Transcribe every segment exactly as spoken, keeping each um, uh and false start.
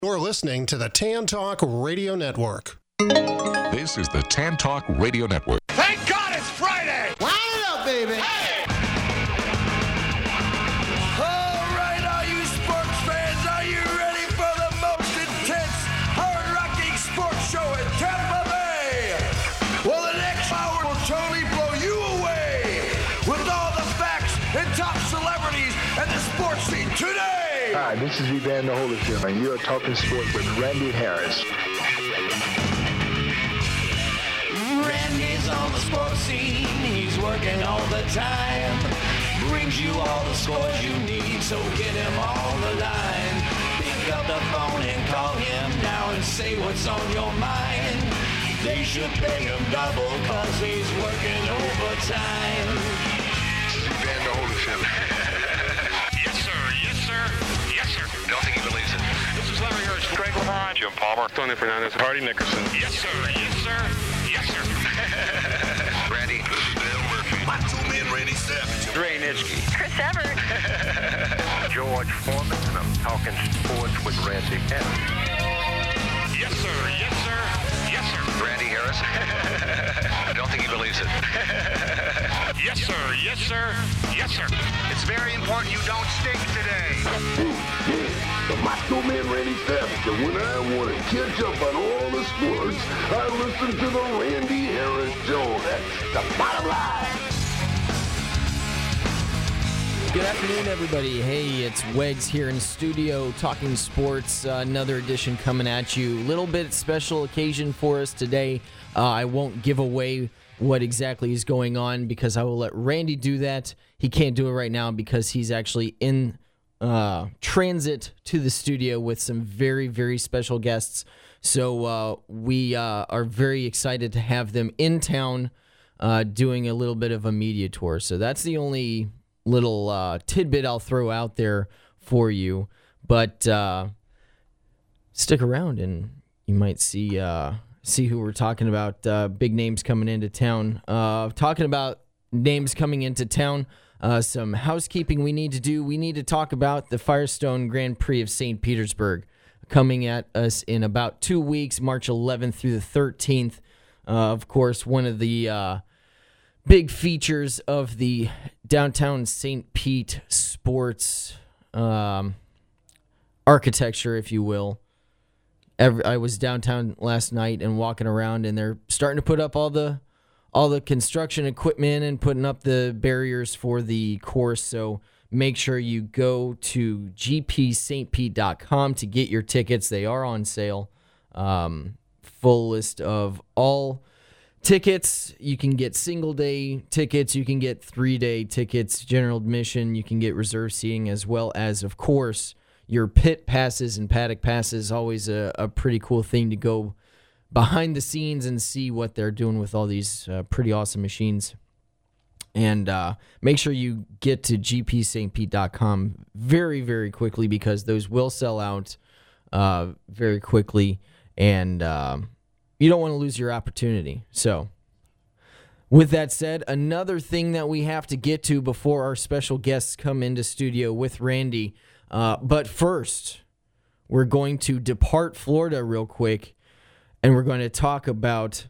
You're listening to the Tan Talk Radio Network. This is the Tan Talk Radio Network. Thank God it's Friday! Line it up, baby! Hey! All right, all you sports fans, are you ready for the most intense, hard-rocking sports show in Tampa Bay? Well, the next hour will totally blow you away with all the facts and top celebrities and the sports scene today! Hi, this is Evander Holyfield, and you are talking sports with Randy Harris. Randy's on the sports scene, he's working all the time. Brings you all the scores you need, so get him on the line. Pick up the phone and call him now and say what's on your mind. They should pay him double, cause he's working overtime. This is Evander Holyfield. Yes, sir. Yes, sir. Yes, sir. Don't think he believes it. This is Larry Hirsch. Greg Lamont. Jim Palmer. Tony Fernandez. Hardy Nickerson. Yes, sir. Yes, sir. Yes, sir. Randy. This is Dale Murphy. My two men, Randy Savage. Dre Nitschke. Chris Everett. George Foreman, and I'm talking sports with Randy Harris. Yes, sir. Yes, sir. Yes, sir. Randy Harris. I don't think he believes it. Yes, sir. Yes, sir. Yes, sir. It's very important you don't stink today. The Macho Man Randy Savage, and when I want to catch up on all the sports, I listen to the Randy Harris Show. That's the bottom line. Good afternoon, everybody. Hey, it's Wegs here in studio talking sports. Uh, another edition coming at you. A little bit special occasion for us today. Uh, I won't give away what exactly is going on because I will let Randy do that. He can't do it right now because he's actually in uh, transit to the studio with some very, very special guests. So uh, we uh, are very excited to have them in town uh, doing a little bit of a media tour. So that's the only little uh, tidbit I'll throw out there for you. But uh, stick around and you might see uh, see who we're talking about. Uh, big names coming into town. Uh, talking about names coming into town. Uh, some housekeeping we need to do. We need to talk about the Firestone Grand Prix of Saint Petersburg coming at us in about two weeks, March eleventh through the thirteenth. Uh, of course, one of the uh, big features of the downtown Saint Pete sports um, architecture, if you will. Every, I was downtown last night and walking around, and they're starting to put up all the all the construction equipment and putting up the barriers for the course. So make sure you go to g p st pete dot com to get your tickets. They are on sale. Um, full list of all tickets. You can get single-day tickets. You can get three-day tickets, general admission. You can get reserve seating as well as, of course, your pit passes and paddock passes. Always a, a pretty cool thing to go behind the scenes and see what they're doing with all these uh, pretty awesome machines. And uh, make sure you get to g p st pete dot com very, very quickly because those will sell out uh, very quickly. And um, you don't want to lose your opportunity. So, with that said, another thing that we have to get to before our special guests come into studio with Randy. Uh, but first, we're going to depart Florida real quick, and we're going to talk about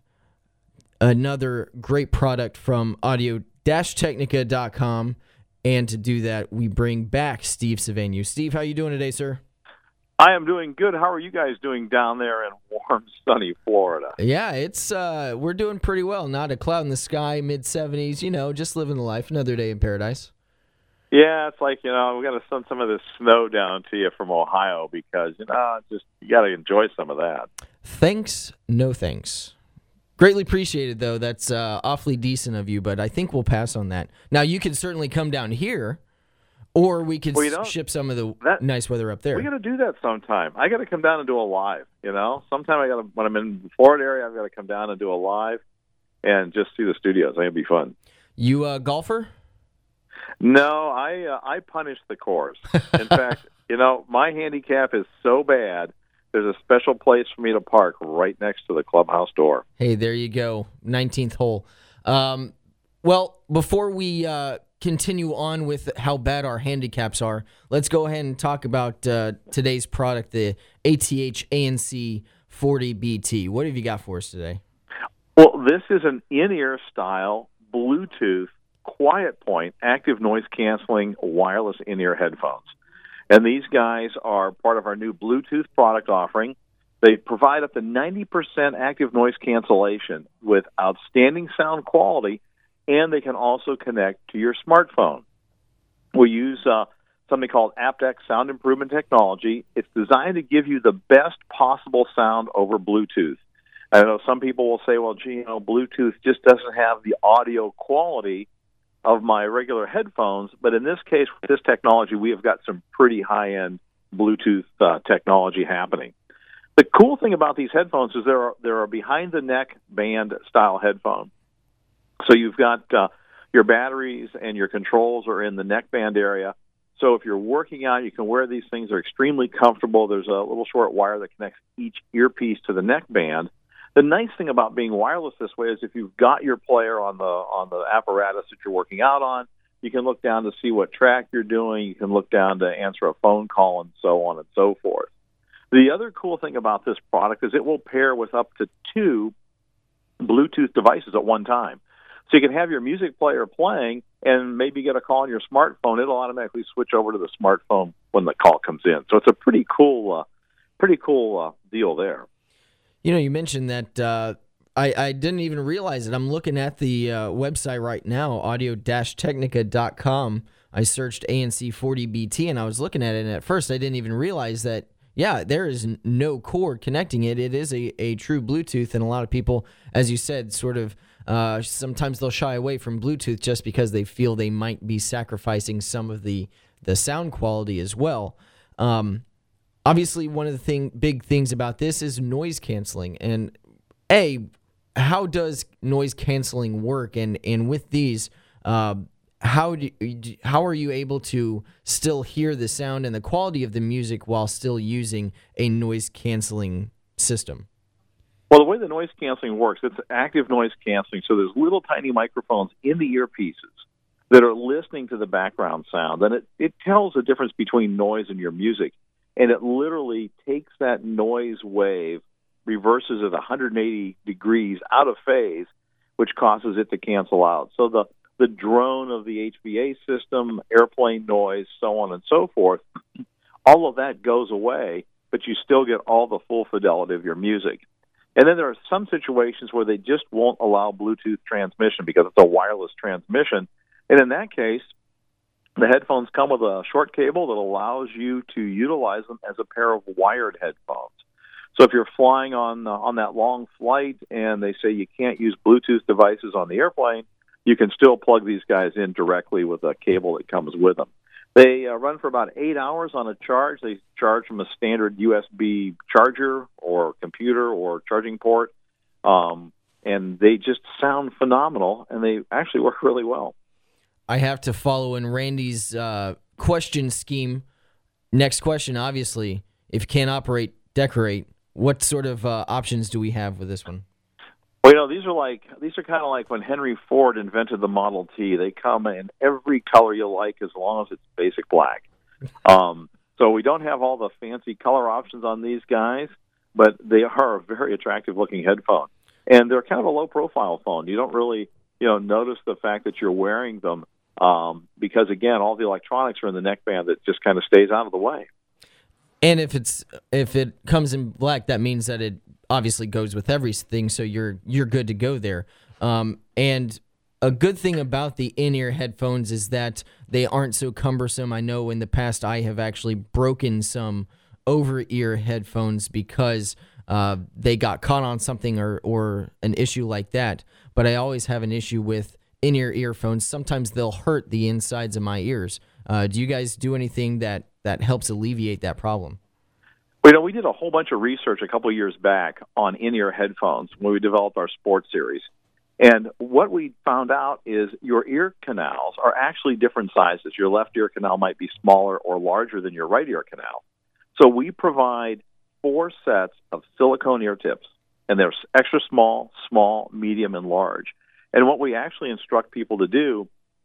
another great product from audio dash technica dot com. And to do that, we bring back Steve Savanu. Steve, how you doing today, sir? I am doing good. How are you guys doing down there in warm, sunny Florida? Yeah, it's uh, we're doing pretty well. Not a cloud in the sky, mid seventies, you know, just living the life. Another day in paradise. Yeah, it's like, you know, we got to send some of this snow down to you from Ohio because, you know, just you got to enjoy some of that. Thanks, no thanks. Greatly appreciated, though. That's uh, awfully decent of you, but I think we'll pass on that. Now, you can certainly come down here. Or we could well, ship some of the that, nice weather up there. We got to do that sometime. I got to come down and do a live. You know, sometime I got to when I'm in the Florida area, I've got to come down and do a live, and just see the studios. I think it'd be fun. You a golfer? No, I uh, I punish the course. In fact, you know, my handicap is so bad. There's a special place for me to park right next to the clubhouse door. Hey, there you go, nineteenth hole. Um, well, before we. Uh, continue on with how bad our handicaps are, let's go ahead and talk about uh, today's product, the A T H A N C forty B T. What have you got for us today? Well, this is an in-ear style Bluetooth quiet point active noise canceling wireless in-ear headphones. And these guys are part of our new Bluetooth product offering. They provide up to ninety percent active noise cancellation with outstanding sound quality, and they can also connect to your smartphone. We use uh, something called aptX Sound Improvement Technology. It's designed to give you the best possible sound over Bluetooth. I know some people will say, well, gee, you know, Bluetooth just doesn't have the audio quality of my regular headphones, but in this case, with this technology, we have got some pretty high-end Bluetooth uh, technology happening. The cool thing about these headphones is they're, they're a behind-the-neck band-style headphone. So you've got uh, your batteries and your controls are in the neckband area. So if you're working out, you can wear these things. They're extremely comfortable. There's a little short wire that connects each earpiece to the neckband. The nice thing about being wireless this way is if you've got your player on the on the apparatus that you're working out on, you can look down to see what track you're doing. You can look down to answer a phone call and so on and so forth. The other cool thing about this product is it will pair with up to two Bluetooth devices at one time. So you can have your music player playing and maybe get a call on your smartphone. It'll automatically switch over to the smartphone when the call comes in. So it's a pretty cool, uh, pretty cool uh, deal there. You know, you mentioned that uh, I, I didn't even realize it. I'm looking at the uh, website right now, audio dash technica dot com. I searched A N C forty B T, and I was looking at it, and at first I didn't even realize that, yeah, there is no cord connecting it. It is a, a true Bluetooth, and a lot of people, as you said, sort of uh, sometimes they'll shy away from Bluetooth just because they feel they might be sacrificing some of the, the sound quality as well. Um Obviously, one of the thing, big things about this is noise canceling. And A, how does noise canceling work? And and with these, uh, how do how are you able to still hear the sound and the quality of the music while still using a noise canceling system? Well, the way the noise canceling works, it's active noise canceling. So there's little tiny microphones in the earpieces that are listening to the background sound, and it, it tells the difference between noise and your music. And it literally takes that noise wave, reverses it one hundred eighty degrees out of phase, which causes it to cancel out. So the, the drone of the H V A system, airplane noise, so on and so forth, all of that goes away, but you still get all the full fidelity of your music. And then there are some situations where they just won't allow Bluetooth transmission because it's a wireless transmission. And in that case, the headphones come with a short cable that allows you to utilize them as a pair of wired headphones. So if you're flying on uh, on that long flight and they say you can't use Bluetooth devices on the airplane, you can still plug these guys in directly with a cable that comes with them. They uh, run for about eight hours on a charge. They charge from a standard U S B charger or computer or charging port, um, and they just sound phenomenal, and they actually work really well. I have to follow in Randy's uh, question scheme. Next question, obviously, if you can't operate, decorate, what sort of uh, options do we have with this one? Well, you know, these are like these are kind of like when Henry Ford invented the Model T. They come in every color you like as long as it's basic black. Um, so we don't have all the fancy color options on these guys, but they are a very attractive-looking headphone. And they're kind of a low-profile phone. You don't really, you know, notice the fact that you're wearing them um, because, again, all the electronics are in the neckband that just kind of stays out of the way. And if it's if it comes in black, that means that it obviously goes with everything, so you're you're good to go there. Um, and a good thing about the in-ear headphones is that they aren't so cumbersome. I know in the past I have actually broken some over-ear headphones because uh, they got caught on something or, or an issue like that. But I always have an issue with in-ear earphones. Sometimes they'll hurt the insides of my ears. Uh, do you guys do anything that, that helps alleviate that problem? Well, you know, we did a whole bunch of research a couple of years back on in-ear headphones when we developed our sports series. And what we found out is your ear canals are actually different sizes. Your left ear canal might be smaller or larger than your right ear canal. So we provide four sets of silicone ear tips, and they're extra small, small, medium, and large. And what we actually instruct people to do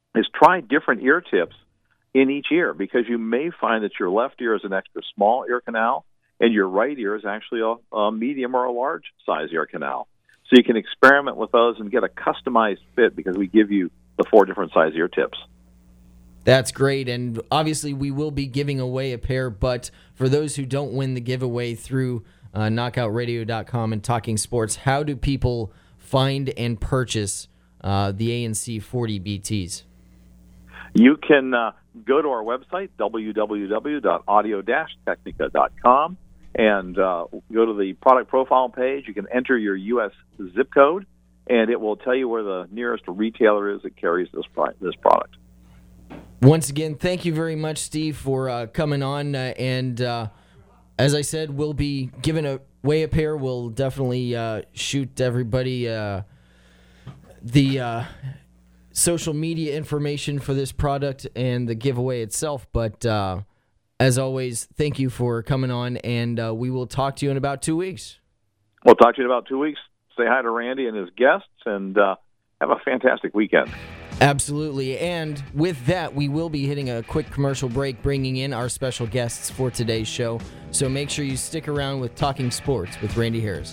is try different ear tips in each ear, because you may find that your left ear is an extra small ear canal and your right ear is actually a, a medium or a large size ear canal. So you can experiment with those and get a customized fit, because we give you the four different size ear tips. That's great, and obviously we will be giving away a pair, but for those who don't win the giveaway through uh, knockout radio dot com and Talking Sports, how do people find and purchase uh, the A N C forty B Ts? You can uh, go to our website, w w w dot audio dash technica dot com, and uh, go to the product profile page. You can enter your U S zip code, and it will tell you where the nearest retailer is that carries this pri- this product. Once again, thank you very much, Steve, for uh, coming on. Uh, and uh, as I said, we'll be giving away a pair. We'll definitely uh, shoot everybody uh, the uh, social media information for this product and the giveaway itself. But uh, as always, thank you for coming on, and uh, we will talk to you in about two weeks. We'll talk to you in about two weeks. Say hi to Randy and his guests, and uh, have a fantastic weekend. Absolutely. And with that, we will be hitting a quick commercial break, bringing in our special guests for today's show. So make sure you stick around with Talking Sports with Randy Harris.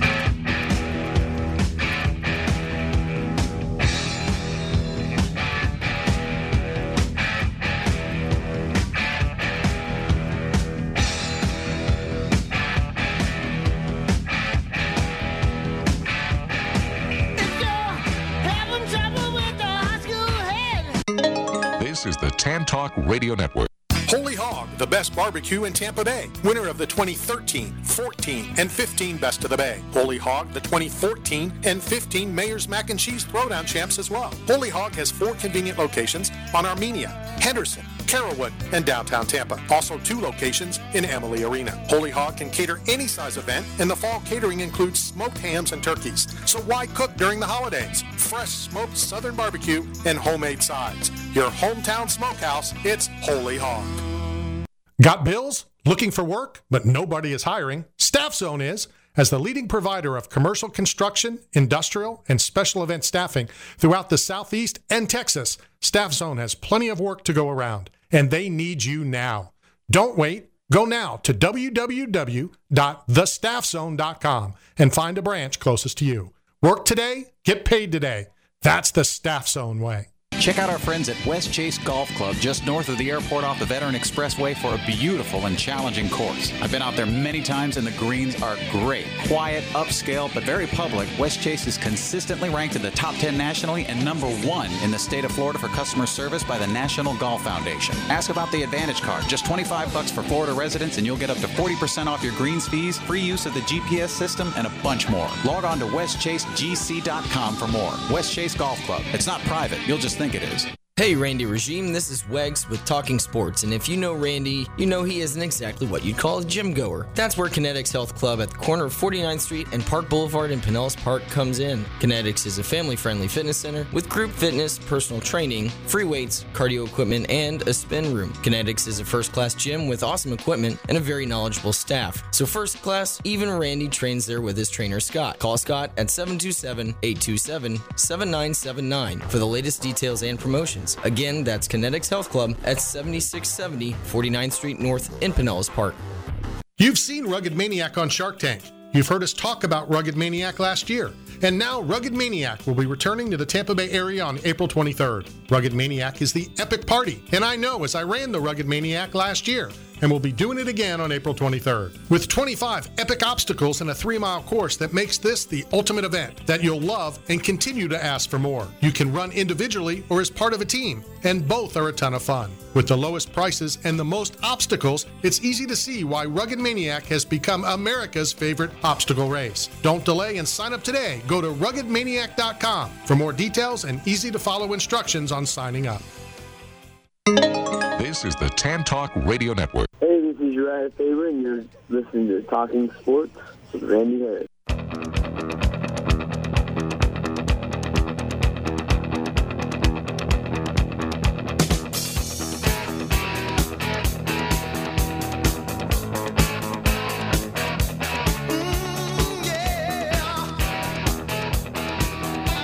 This is the Tan Talk Radio Network. Holy Hog, the best barbecue in Tampa Bay. Winner of the twenty thirteen, fourteen, and fifteen Best of the Bay. Holy Hog, the twenty fourteen and fifteen Mayor's Mac and Cheese Throwdown champs as well. Holy Hog has four convenient locations on Armenia, Henderson, Carrollwood, and downtown Tampa. Also two locations in Amalie Arena. Holy Hog can cater any size event, and the fall catering includes smoked hams and turkeys. So why cook during the holidays? Fresh smoked southern barbecue and homemade sides. Your hometown smokehouse, it's Holy Hog. Got bills? Looking for work, but nobody is hiring? Staff Zone is. As the leading provider of commercial construction, industrial, and special event staffing throughout the Southeast and Texas, Staff Zone has plenty of work to go around, and they need you now. Don't wait. Go now to w w w dot the staff zone dot com and find a branch closest to you. Work today, get paid today. That's the Staff Zone way. Check out our friends at West Chase Golf Club, just north of the airport off the Veteran Expressway, for a beautiful and challenging course. I've been out there many times, and the greens are great. Quiet, upscale, but very public. West Chase is consistently ranked in the top ten nationally and number one in the state of Florida for customer service by the National Golf Foundation. Ask about the Advantage Card. Just twenty-five bucks for Florida residents, and you'll get up to forty percent off your greens fees, free use of the G P S system, and a bunch more. Log on to west chase g c dot com for more. West Chase Golf Club. It's not private. You'll just think it is. Hey, Randy Regime, this is Wegs with Talking Sports, and if you know Randy, you know he isn't exactly what you'd call a gym goer. That's where Kinetics Health Club at the corner of forty-ninth Street and Park Boulevard in Pinellas Park comes in. Kinetics is a family-friendly fitness center with group fitness, personal training, free weights, cardio equipment, and a spin room. Kinetics is a first-class gym with awesome equipment and a very knowledgeable staff. So first class, even Randy trains there with his trainer Scott. Call Scott at seven two seven, eight two seven, seven nine seven nine for the latest details and promotions. Again, that's Kinetics Health Club at seventy-six seventy forty-ninth Street North in Pinellas Park. You've seen Rugged Maniac on Shark Tank. You've heard us talk about Rugged Maniac last year. And now Rugged Maniac will be returning to the Tampa Bay area on April twenty-third. Rugged Maniac is the epic party, and I know as I ran the Rugged Maniac last year, and we'll be doing it again on April twenty-third. With twenty-five epic obstacles and a three-mile course that makes this the ultimate event that you'll love and continue to ask for more. You can run individually or as part of a team, and both are a ton of fun. With the lowest prices and the most obstacles, it's easy to see why Rugged Maniac has become America's favorite obstacle race. Don't delay and sign up today. Go to rugged maniac dot com for more details and easy-to-follow instructions on signing up. This is the Tan Talk Radio Network. Hey, this is Uriah Faber, and you're listening to Talking Sports with Randy Harris.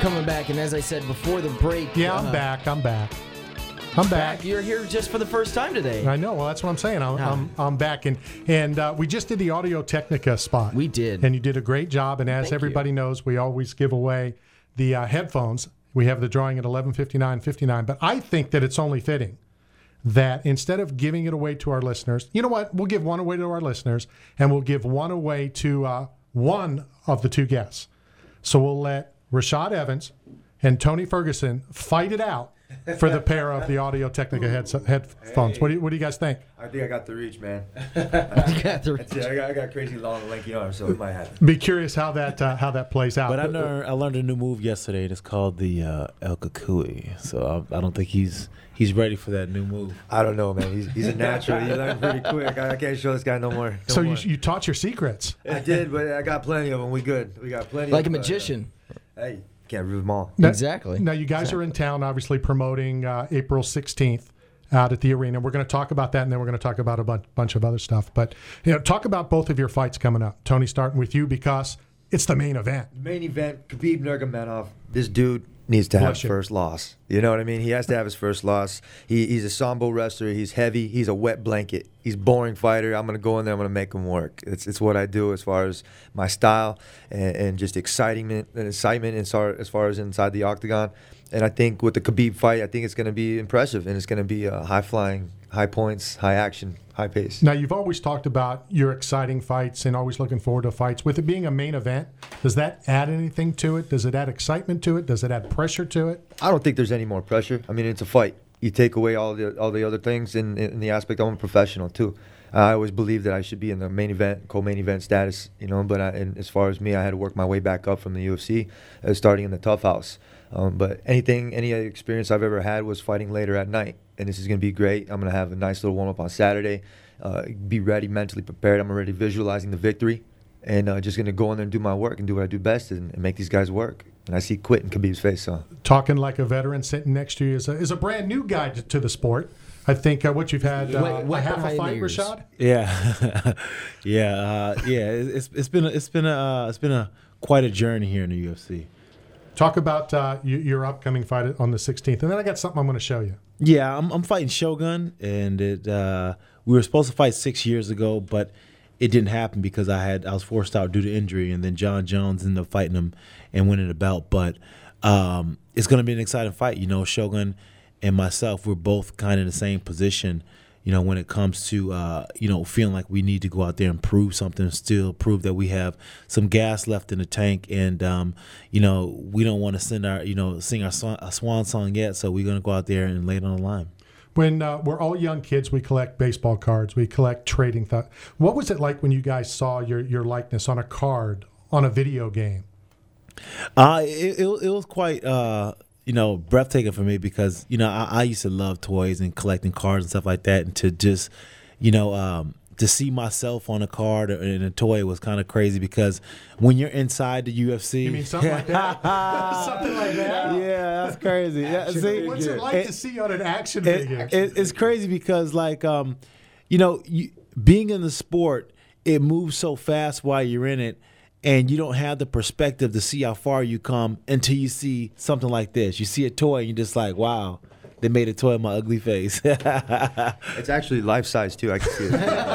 coming back, and as I said before the break... Yeah, I'm uh, back. I'm back. I'm back. back. You're here just for the first time today. I know. Well, that's what I'm saying. I'm, ah. I'm, I'm back. And, and uh, we just did the Audio Technica spot. We did. And you did a great job. And as Thank everybody you. knows, we always give away the uh, headphones. We have the drawing at eleven fifty-nine fifty-nine. But I think that it's only fitting that instead of giving it away to our listeners, you know what? We'll give one away to our listeners, and we'll give one away to uh, one of the two guests. So we'll let Rashad Evans and Tony Ferguson fight it out for the pair of the Audio Technica heads, headphones. Hey. What do you, what do you guys think? I think I got the reach, man. You got the reach. I got, I got crazy long, lanky arms, so it might happen. Be curious how that uh, how that plays out. But I learned I learned a new move yesterday. It's called the uh, El Kukui. So I, I don't think he's he's ready for that new move. I don't know, man. He's he's a natural. He learned pretty quick. I, I can't show this guy no more. No so more. You, you taught your secrets. I did, but I got plenty of them. We good. We got plenty. Like of a magician. Uh, hey. Can't rule them all. Now, exactly. Now, you guys exactly. are in town, obviously, promoting uh, April sixteenth out at the arena. We're going to talk about that, and then we're going to talk about a bu- bunch of other stuff. But, you know, talk about both of your fights coming up. Tony, starting with you because it's the main event. Main event, Khabib Nurmagomedov. This dude needs to have his first loss. You know what I mean? He has to have his first loss. He, he's a Sambo wrestler. He's heavy. He's a wet blanket. He's a boring fighter. I'm going to go in there. I'm going to make him work. It's it's what I do as far as my style and, and just excitement and excitement as far, as far as inside the octagon. And I think with the Khabib fight, I think it's going to be impressive, and it's going to be a high-flying, high points, high action, high pace. Now, you've always talked about your exciting fights and always looking forward to fights. With it being a main event, does that add anything to it? Does it add excitement to it? Does it add pressure to it? I don't think there's any more pressure. I mean, it's a fight. You take away all the all the other things in, in the aspect. I'm a professional, too. I always believed that I should be in the main event, co-main event status, you know. But I, and as far as me, I had to work my way back up from the U F C, uh, starting in the Tough House. Um, but anything, any experience I've ever had was fighting later at night, and this is going to be great. I'm going to have a nice little warm-up on Saturday, uh, be ready, mentally prepared. I'm already visualizing the victory, and uh, just going to go in there and do my work and do what I do best and, and make these guys work. And I see quit in Khabib's face. So talking like a veteran, sitting next to you is a, is a brand new guy to, to the sport. I think uh, what you've had uh, what, what a half a fight, Rashad. Yeah, yeah, uh, yeah. It's it's been a, it's been a uh, it's been a quite a journey here in the U F C. Talk about uh, you, your upcoming fight on the sixteenth, and then I got something I'm going to show you. Yeah, I'm I'm fighting Shogun, and it uh, we were supposed to fight six years ago, but it didn't happen because I had I was forced out due to injury, and then John Jones ended up fighting him and winning the belt. But um, it's going to be an exciting fight. You know, Shogun and myself, we're both kind of in the same position, you know, when it comes to, uh, you know, feeling like we need to go out there and prove something, still prove that we have some gas left in the tank. And, um, you know, we don't want to send our, you know, sing our, swan, our swan song yet. So we're going to go out there and lay it on the line. When uh, we're all young kids, we collect baseball cards. We collect trading. Th- what was it like when you guys saw your, your likeness on a card on a video game? Uh, it, it, it was quite... Uh, you know, breathtaking for me because, you know, I, I used to love toys and collecting cards and stuff like that. And to just, you know, um, to see myself on a card or in a toy was kind of crazy because when you're inside the U F C. You mean something like that? Something like that? Yeah, that's crazy. Yeah, see, what's it like it, to see you on an action it, figure? It, it's crazy because, like, um, you know, you, being in the sport, it moves so fast while you're in it. And you don't have the perspective to see how far you come until you see something like this. You see a toy, and you're just like, wow, they made a toy of my ugly face. It's actually life-size, too. I can see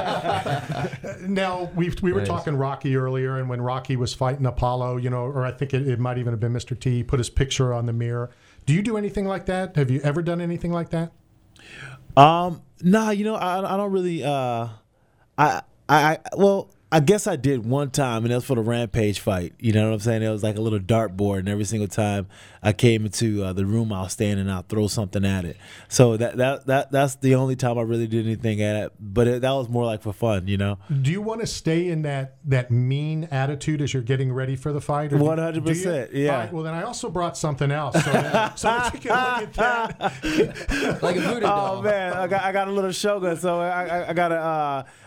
it. Now, we we were nice. talking Rocky earlier, and when Rocky was fighting Apollo, you know, or I think it, it might even have been Mister T, he put his picture on the mirror. Do you do anything like that? Have you ever done anything like that? Um, nah, you know, I, I don't really, uh, I, I, well... I guess I did one time, and that was for the Rampage fight. You know what I'm saying? It was like a little dartboard, and every single time I came into uh, the room, I'll stand and I'll throw something at it. So that that that that's the only time I really did anything at it. But it, that was more like for fun, you know. Do you want to stay in that that mean attitude as you're getting ready for the fight? One hundred percent, yeah. All right, well, then I also brought something else, so that, so that you can look at that. Like a voodoo doll. Oh man, I got I got a little Shogun, so I I, I got a. Uh,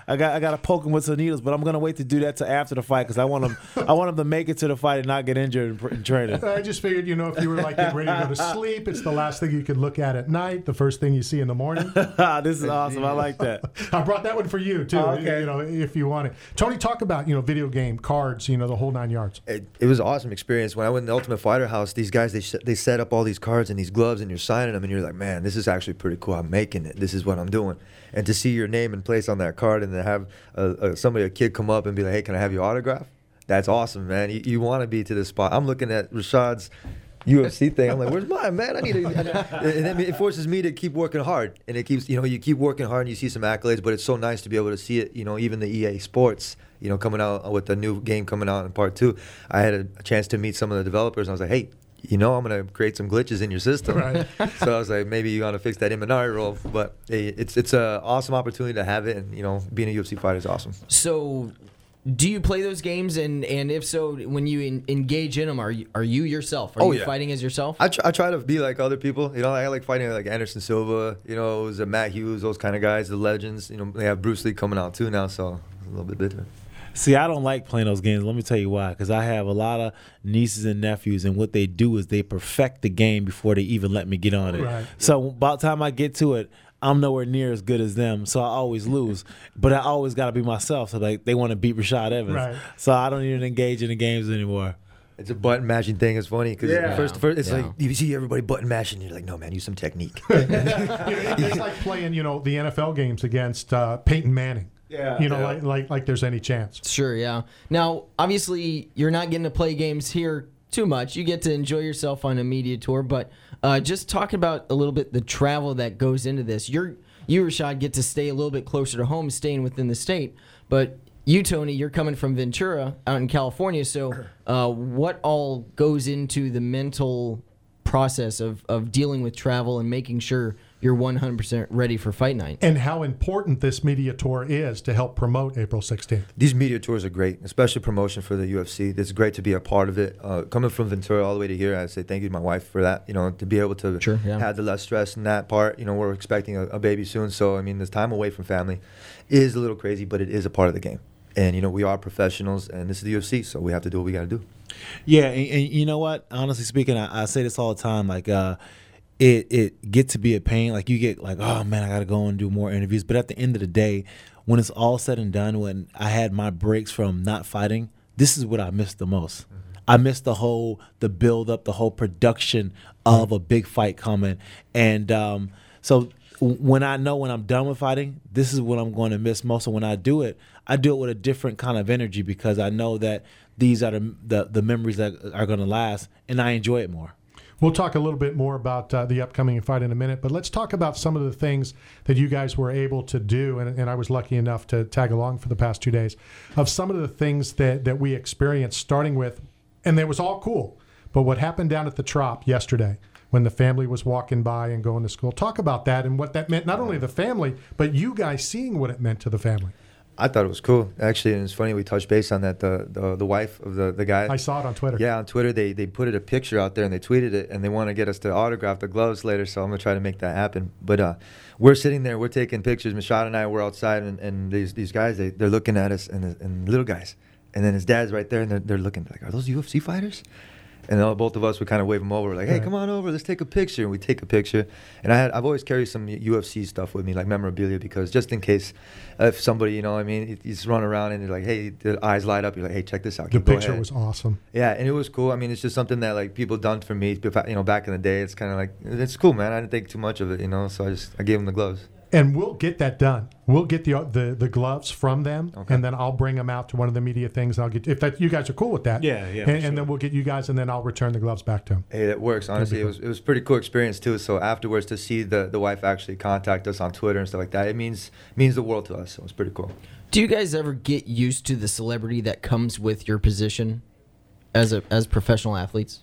I got I got to poke him with some needles, but I'm gonna wait to do that till after the fight because I want him I want him to make it to the fight and not get injured in, in training. I just figured, you know, if you were like getting ready to go to sleep, it's the last thing you could look at at night, the first thing you see in the morning. This is awesome. I like that. I brought that one for you too. Oh, okay. You know, if you want it. Tony, talk about you know video game cards, you know, the whole nine yards. It, it was an awesome experience. When I went in the Ultimate Fighter house, these guys they they set up all these cards and these gloves, and you're signing them, and you're like, man, this is actually pretty cool. I'm making it. This is what I'm doing. And to see your name and place on that card, and to have a, a, somebody, a kid, come up and be like, hey, can I have your autograph? That's awesome, man. You, you want to be to this spot. I'm looking at Rashad's U F C thing. I'm like, where's mine, man? I need to. And then it forces me to keep working hard, and it keeps, you know, you keep working hard, and you see some accolades. But it's so nice to be able to see it. You know, even the E A Sports, you know, coming out with the new game coming out in part two. I had a, a chance to meet some of the developers, and I was like, hey, you know, I'm gonna create some glitches in your system. Right. So I was like, maybe you want to fix that Imanari roll. But hey, it's it's an awesome opportunity to have it, and you know, being a U F C fighter is awesome. So, do you play those games, and, and if so, when you in, engage in them, are you, are you yourself? Are Oh, you yeah. fighting as yourself? I try, I try to be like other people. You know, I like fighting like Anderson Silva. You know, it was uh, Matt Hughes, those kind of guys, the legends. You know, they have Bruce Lee coming out too now, so it's a little bit different. See, I don't like playing those games. Let me tell you why. Because I have a lot of nieces and nephews, and what they do is they perfect the game before they even let me get on it. Right. So about the time I get to it, I'm nowhere near as good as them, so I always lose. But I always got to be myself. So like they want to beat Rashad Evans. Right. So I don't even engage in the games anymore. It's a button mashing thing. It's funny because Yeah. first, first it's Yeah. like you see everybody button mashing. You're like, no, man, use some technique. You know, it's like playing, you know, the N F L games against uh, Peyton Manning. Yeah. You know, Yeah. like like like there's any chance. Sure, yeah. Now, obviously, you're not getting to play games here too much. You get to enjoy yourself on a media tour, but uh, just talking about a little bit the travel that goes into this. You're, you, Rashad, get to stay a little bit closer to home, staying within the state, but you, Tony, you're coming from Ventura out in California, so uh, what all goes into the mental process of, of dealing with travel and making sure you're one hundred percent ready for fight night? And how important this media tour is to help promote April sixteenth. These media tours are great, especially promotion for the U F C. It's great to be a part of it. Uh, coming from Ventura all the way to here, I say thank you to my wife for that. You know, to be able to Sure, yeah. have the less stress in that part. You know, we're expecting a, a baby soon, so I mean, this time away from family is a little crazy, but it is a part of the game. And you know, we are professionals, and this is the U F C, so we have to do what we got to do. Yeah, and, and you know what? Honestly speaking, I, I say this all the time. Like, uh, it it gets to be a pain. Like, you get like, oh man, I got to go and do more interviews. But at the end of the day, when it's all said and done, when I had my breaks from not fighting, this is what I miss the most. Mm-hmm. I miss the whole the build up, the whole production of a big fight coming, and um, so. When I know when I'm done with fighting, this is what I'm going to miss most. And when I do it, I do it with a different kind of energy because I know that these are the the, the memories that are going to last, and I enjoy it more. We'll talk a little bit more about uh, the upcoming fight in a minute, but let's talk about some of the things that you guys were able to do, and, and I was lucky enough to tag along for the past two days, of some of the things that, that we experienced, starting with, and it was all cool, but what happened down at the Trop yesterday, when the family was walking by and going to school. Talk about that and what that meant, not only the family, but you guys seeing what it meant to the family. I thought it was cool, actually, and it's funny we touched base on that. The the, the wife of the, the guy. I saw it on Twitter. Yeah, on Twitter, they, they put it a picture out there and they tweeted it, and they want to get us to autograph the gloves later, so I'm going to try to make that happen. But uh, we're sitting there, we're taking pictures. Mashad and I were outside, and, and these these guys, they, they're looking at us, and, and little guys. And then his dad's right there, and they're, they're looking like, are those U F C fighters? And all, both of us would kind of wave him over, like, "Hey, come on over, let's take a picture." And we take a picture. And I had, I've always carried some U F C stuff with me, like memorabilia, because just in case, uh, if somebody, you know, what I mean, you just run around and you're like, "Hey," the eyes light up. You're like, "Hey, check this out." The Go picture ahead. was awesome. Yeah, and it was cool. I mean, it's just something that like people done for me, you know, back in the day. It's kind of like, it's cool, man. I didn't think too much of it, you know. So I just I gave them the gloves. And we'll get that done. We'll get the the, the gloves from them, Okay. and then I'll bring them out to one of the media things. I'll get if that you guys are cool with that. Yeah, yeah, And, for and sure. then we'll get you guys, and then I'll return the gloves back to them. Hey, that works. Honestly, it was it was a pretty cool experience too. So afterwards, to see the, the wife actually contact us on Twitter and stuff like that, it means means the world to us. So it was pretty cool. Do you guys ever get used to the celebrity that comes with your position as a as professional athletes?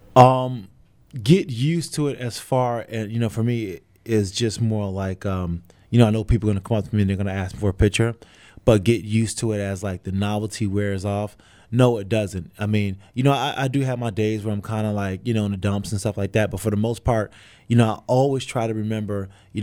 Um, get used to it as far as, you know, for me, it is just more like, um, you know, I know people are going to come up to me and they're going to ask for a picture, but get used to it as like the novelty wears off. No, it doesn't. I mean, you know, I, I do have my days where I'm kind of like, you know, in the dumps and stuff like that. But for the most part, you know, I always try to remember, you know,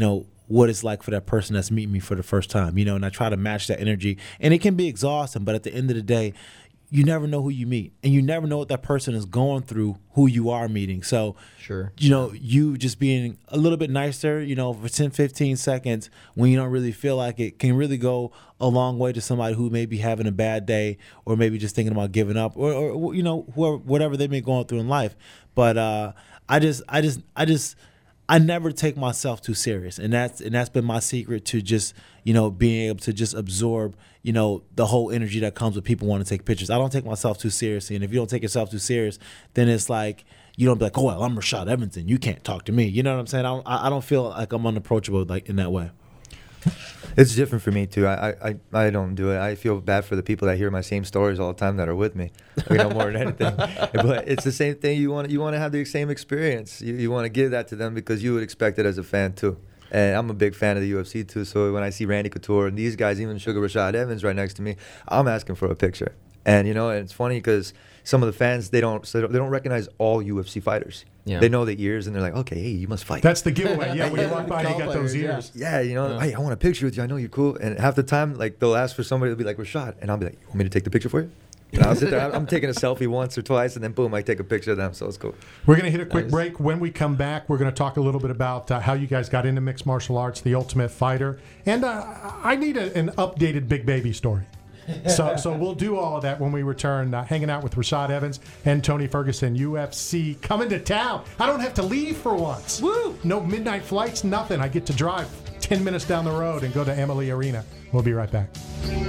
what it's like for that person that's meeting me for the first time, you know, and I try to match that energy. And it can be exhausting, but at the end of the day, you never know who you meet, and you never know what that person is going through who you are meeting. So, sure, you know, you just being a little bit nicer, you know, for ten, fifteen seconds when you don't really feel like it can really go a long way to somebody who may be having a bad day or maybe just thinking about giving up or, or you know, whoever, whatever they may be going through in life. But uh, I just, I just, I just, I never take myself too serious, and that's and that's been my secret to just, you know, being able to just absorb, you know, the whole energy that comes with people wanting to take pictures. I don't take myself too seriously, and if you don't take yourself too serious, then it's like you don't be like, oh, well, I'm Rashad Evanson, you can't talk to me. You know what I'm saying? I don't, I don't feel like I'm unapproachable like in that way. It's different for me too. I, I, I don't do it. I feel bad for the people that hear my same stories all the time that are with me, you know, more than anything. But it's the same thing. You want you want to have the same experience. You you want to give that to them because you would expect it as a fan too. And I'm a big fan of the U F C too. So when I see Randy Couture and these guys, even Sugar Rashad Evans right next to me, I'm asking for a picture. And you know, and it's funny because some of the fans they don't so they don't recognize all U F C fighters. Yeah. They know the ears and they're like, okay, hey, you must fight. That's the giveaway. Yeah, when you walk by, you got those ears. Yeah, you know, yeah. Hey, I want a picture with you. I know you're cool. And half the time, like they'll ask for somebody to be like Rashad, and I'll be like, you want me to take the picture for you? And I'll sit there. I'm taking a selfie once or twice, and then boom, I take a picture of them. So it's cool. We're going to hit a quick nice. break. When we come back, we're going to talk a little bit about uh, how you guys got into mixed martial arts, the Ultimate Fighter, and uh, I need a, an updated Big Baby story. So so we'll do all of that when we return, uh, hanging out with Rashad Evans and Tony Ferguson. U F C coming to town. I don't have to leave for once. Woo! No midnight flights, nothing. I get to drive ten minutes down the road and go to Amalie Arena. We'll be right back.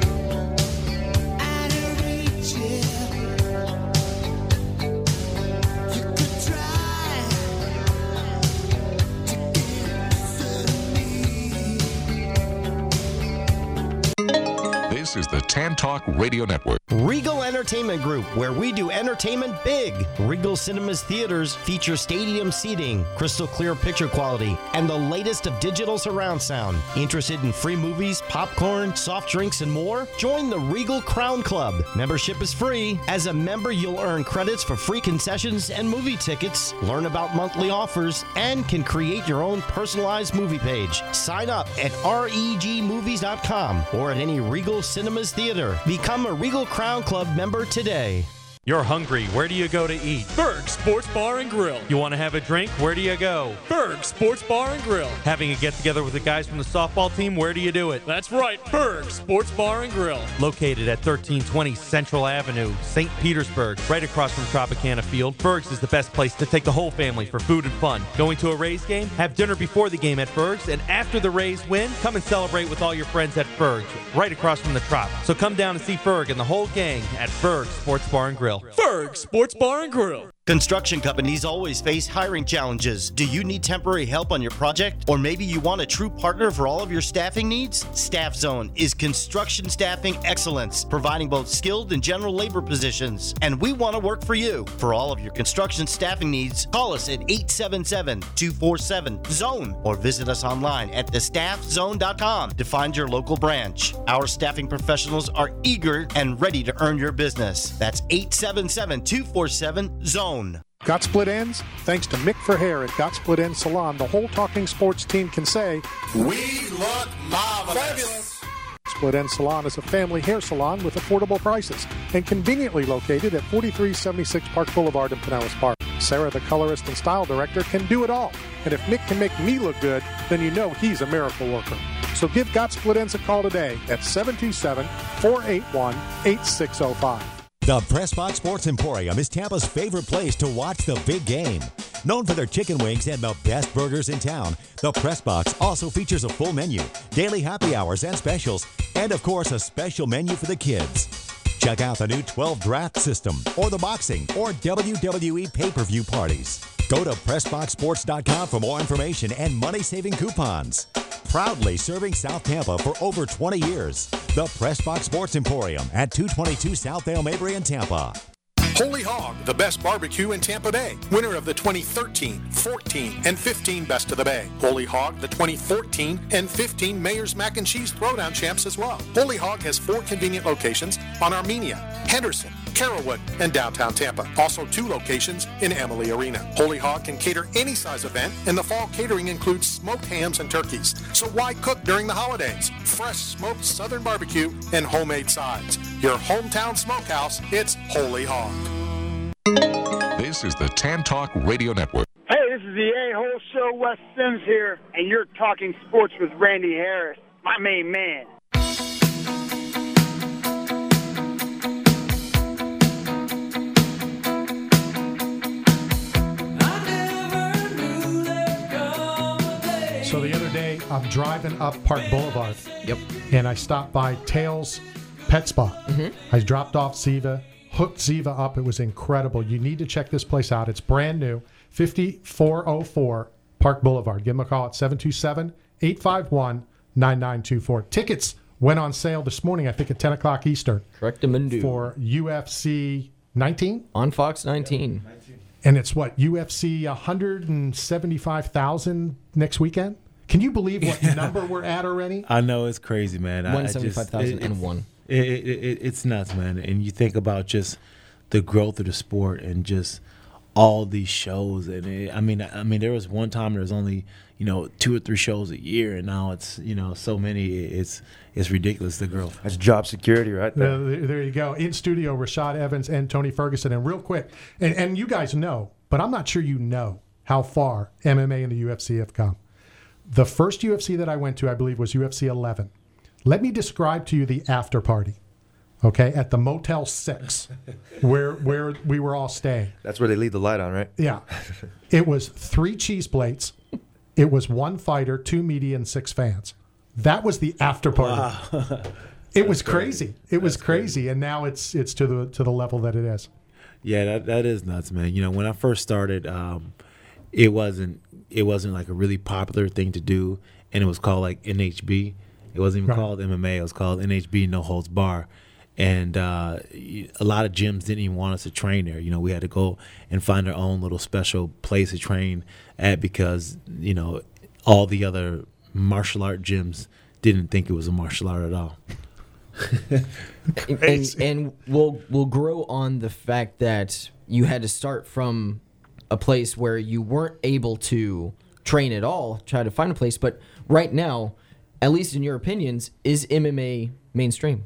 This is the Tan Talk Radio Network. Regal Entertainment Group, where we do entertainment big. Regal Cinemas Theaters feature stadium seating, crystal clear picture quality, and the latest of digital surround sound. Interested in free movies, popcorn, soft drinks, and more? Join the Regal Crown Club. Membership is free. As a member, you'll earn credits for free concessions and movie tickets, learn about monthly offers, and can create your own personalized movie page. Sign up at reg movies dot com or at any Regal Cinemas Theater. Become a Regal Crown Club member today. You're hungry. Where do you go to eat? Berg Sports Bar and Grill. You want to have a drink? Where do you go? Berg Sports Bar and Grill. Having a get-together with the guys from the softball team? Where do you do it? That's right, Berg Sports Bar and Grill. Located at thirteen twenty Central Avenue, Saint Petersburg, right across from Tropicana Field. Berg's is the best place to take the whole family for food and fun. Going to a Rays game? Have dinner before the game at Berg's, and after the Rays win, come and celebrate with all your friends at Berg's, right across from the Trop. So come down and see Berg and the whole gang at Berg Sports Bar and Grill. Berg Sports Bar and Grill. Construction companies always face hiring challenges. Do you need temporary help on your project? Or maybe you want a true partner for all of your staffing needs? Staff Zone is construction staffing excellence, providing both skilled and general labor positions. And we want to work for you. For all of your construction staffing needs, call us at eight seven seven, two four seven, zone or visit us online at the staff zone dot com to find your local branch. Our staffing professionals are eager and ready to earn your business. That's eight seven seven, two four seven, zone. Got split ends? Thanks to Mick for Hair at Got Split Ends Salon, the whole Talking Sports team can say, we look marvelous. Fabulous. Split Ends Salon is a family hair salon with affordable prices and conveniently located at forty-three seventy-six Park Boulevard in Pinellas Park. Sarah, the colorist and style director, can do it all. And if Mick can make me look good, then you know he's a miracle worker. So give Got Split Ends a call today at seven two seven, four eight one, eight six zero five. The PressBox Sports Emporium is Tampa's favorite place to watch the big game. Known for their chicken wings and the best burgers in town, the PressBox also features a full menu, daily happy hours and specials, and of course a special menu for the kids. Check out the new twelve draft system, or the boxing or W W E pay-per-view parties. Go to press box sports dot com for more information and money-saving coupons. Proudly serving South Tampa for over twenty years. The PressBox Sports Emporium at two twenty-two South Dale Mabry in Tampa. Holy Hog, the best barbecue in Tampa Bay. Winner of the twenty thirteen, fourteen, and fifteen Best of the Bay. Holy Hog, the twenty fourteen and fifteen Mayor's Mac and Cheese Throwdown champs as well. Holy Hog has four convenient locations on Armenia, Henderson, Carrollwood, and downtown Tampa. Also two locations in Amalie Arena. Holy Hog can cater any size event, and the fall catering includes smoked hams and turkeys. So why cook during the holidays? Fresh smoked southern barbecue and homemade sides. Your hometown smokehouse, it's Holy Hog. This is the Tan Talk Radio Network. Hey, this is the A-Hole Show. Wes Sims here, and you're talking sports with Randy Harris, my main man. So the other day, I'm driving up Park Boulevard. Yep. And I stopped by Tails Pet Spot. Mm-hmm. I dropped off Ziva, hooked Ziva up. It was incredible. You need to check this place out. It's brand new, fifty-four oh four Park Boulevard. Give them a call at seven two seven, eight five one, nine nine two four. Tickets went on sale this morning, I think at ten o'clock Eastern. Correct, Amundu. For U F C nineteen? On Fox nineteen. And it's what, U F C one hundred seventy-five thousand next weekend? Can you believe what number we're at already? I know, it's crazy, man. one hundred seventy-five thousand one. It, it, it, it's nuts, man. And you think about just the growth of the sport and just all these shows. And it, I mean, I mean, there was one time there was only, you know, two or three shows a year, and now it's, you know, so many. It's it's ridiculous, the growth. That's job security right there. Uh, there, there you go. In studio, Rashad Evans and Tony Ferguson. And real quick, and, and you guys know, but I'm not sure you know how far M M A and the U F C have come. The first U F C that I went to, I believe, was U F C eleven. Let me describe to you the after party, okay, at the Motel six, where where we were all staying. That's where they leave the light on, right? Yeah. It was three cheese plates. It was one fighter, two media, and six fans. That was the after party. Wow. It was crazy. It was crazy, and now it's it's to the to the level that it is. Yeah, that that is nuts, man. You know, when I first started, um, it wasn't it wasn't like a really popular thing to do, and it was called like N H B. It wasn't even Right. called M M A. It was called N H B, No Holds Bar. And uh, a lot of gyms didn't even want us to train there. You know, we had to go and find our own little special place to train at because, you know, all the other martial art gyms didn't think it was a martial art at all. and, and we'll we'll grow on the fact that you had to start from a place where you weren't able to train at all, try to find a place. But right now, at least in your opinions, is M M A mainstream?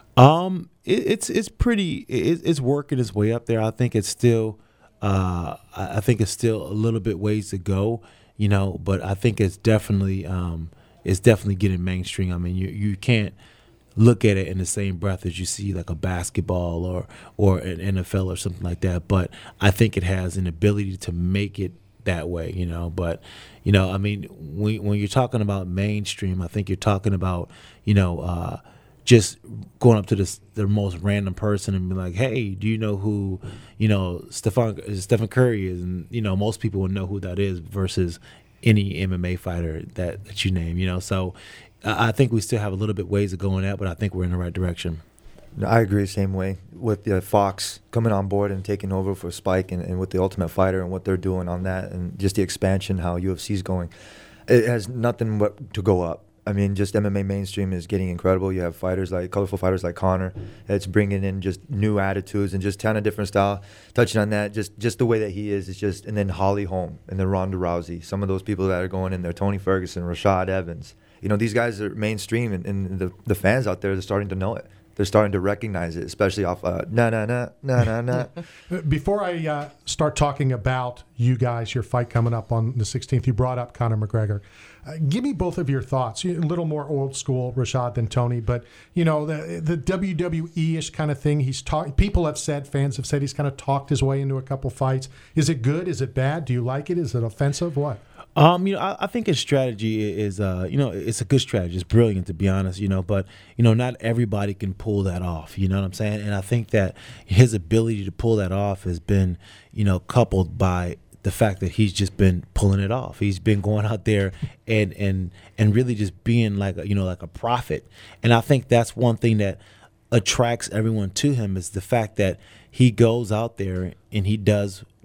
Um, it, it's it's pretty. It, it's working its way up there. I think it's still. Uh, I I think it's still a little bit ways to go. You know, but I think it's definitely. Um, it's definitely getting mainstream. I mean, you you can't look at it in the same breath as you see like a basketball or or an N F L or something like that. But I think it has an ability to make it that way, you know. But you know, I mean, when when you're talking about mainstream, I think you're talking about, you know, uh, just going up to this the most random person and be like, hey, do you know who, you know, Stephen Stephen Curry is? And you know, most people would know who that is versus any M M A fighter that, that you name, you know. So I think we still have a little bit ways to go in that, but I think we're in the right direction. I agree the same way with the Fox coming on board and taking over for Spike and, and with the Ultimate Fighter and what they're doing on that and just the expansion, how U F C is going. It has nothing but to go up. I mean, just M M A mainstream is getting incredible. You have fighters like, colorful fighters like Conor. It's bringing in just new attitudes and just kind of different style. Touching on that, just just the way that he is, is just, and then Holly Holm and then Ronda Rousey. Some of those people that are going in there, Tony Ferguson, Rashad Evans. You know, these guys are mainstream, and, and the the fans out there are starting to know it. They're starting to recognize it, especially off uh, na na na na na na. Before I uh, start talking about you guys, your fight coming up on the sixteenth, you brought up Conor McGregor. Uh, give me both of your thoughts. You're a little more old school, Rashad, than Tony, but you know the the W W E-ish kind of thing. He's talk. People have said, fans have said, he's kind of talked his way into a couple fights. Is it good? Is it bad? Do you like it? Is it offensive? What? Um, you know, I, I think his strategy is, uh, you know, it's a good strategy. It's brilliant, to be honest, you know, but, you know, not everybody can pull that off, you know what I'm saying? And I think that his ability to pull that off has been, you know, coupled by the fact that he's just been pulling it off. He's been going out there and, and, and really just being like, a, you know, like a prophet. And I think that's one thing that attracts everyone to him is the fact that he goes out there and he does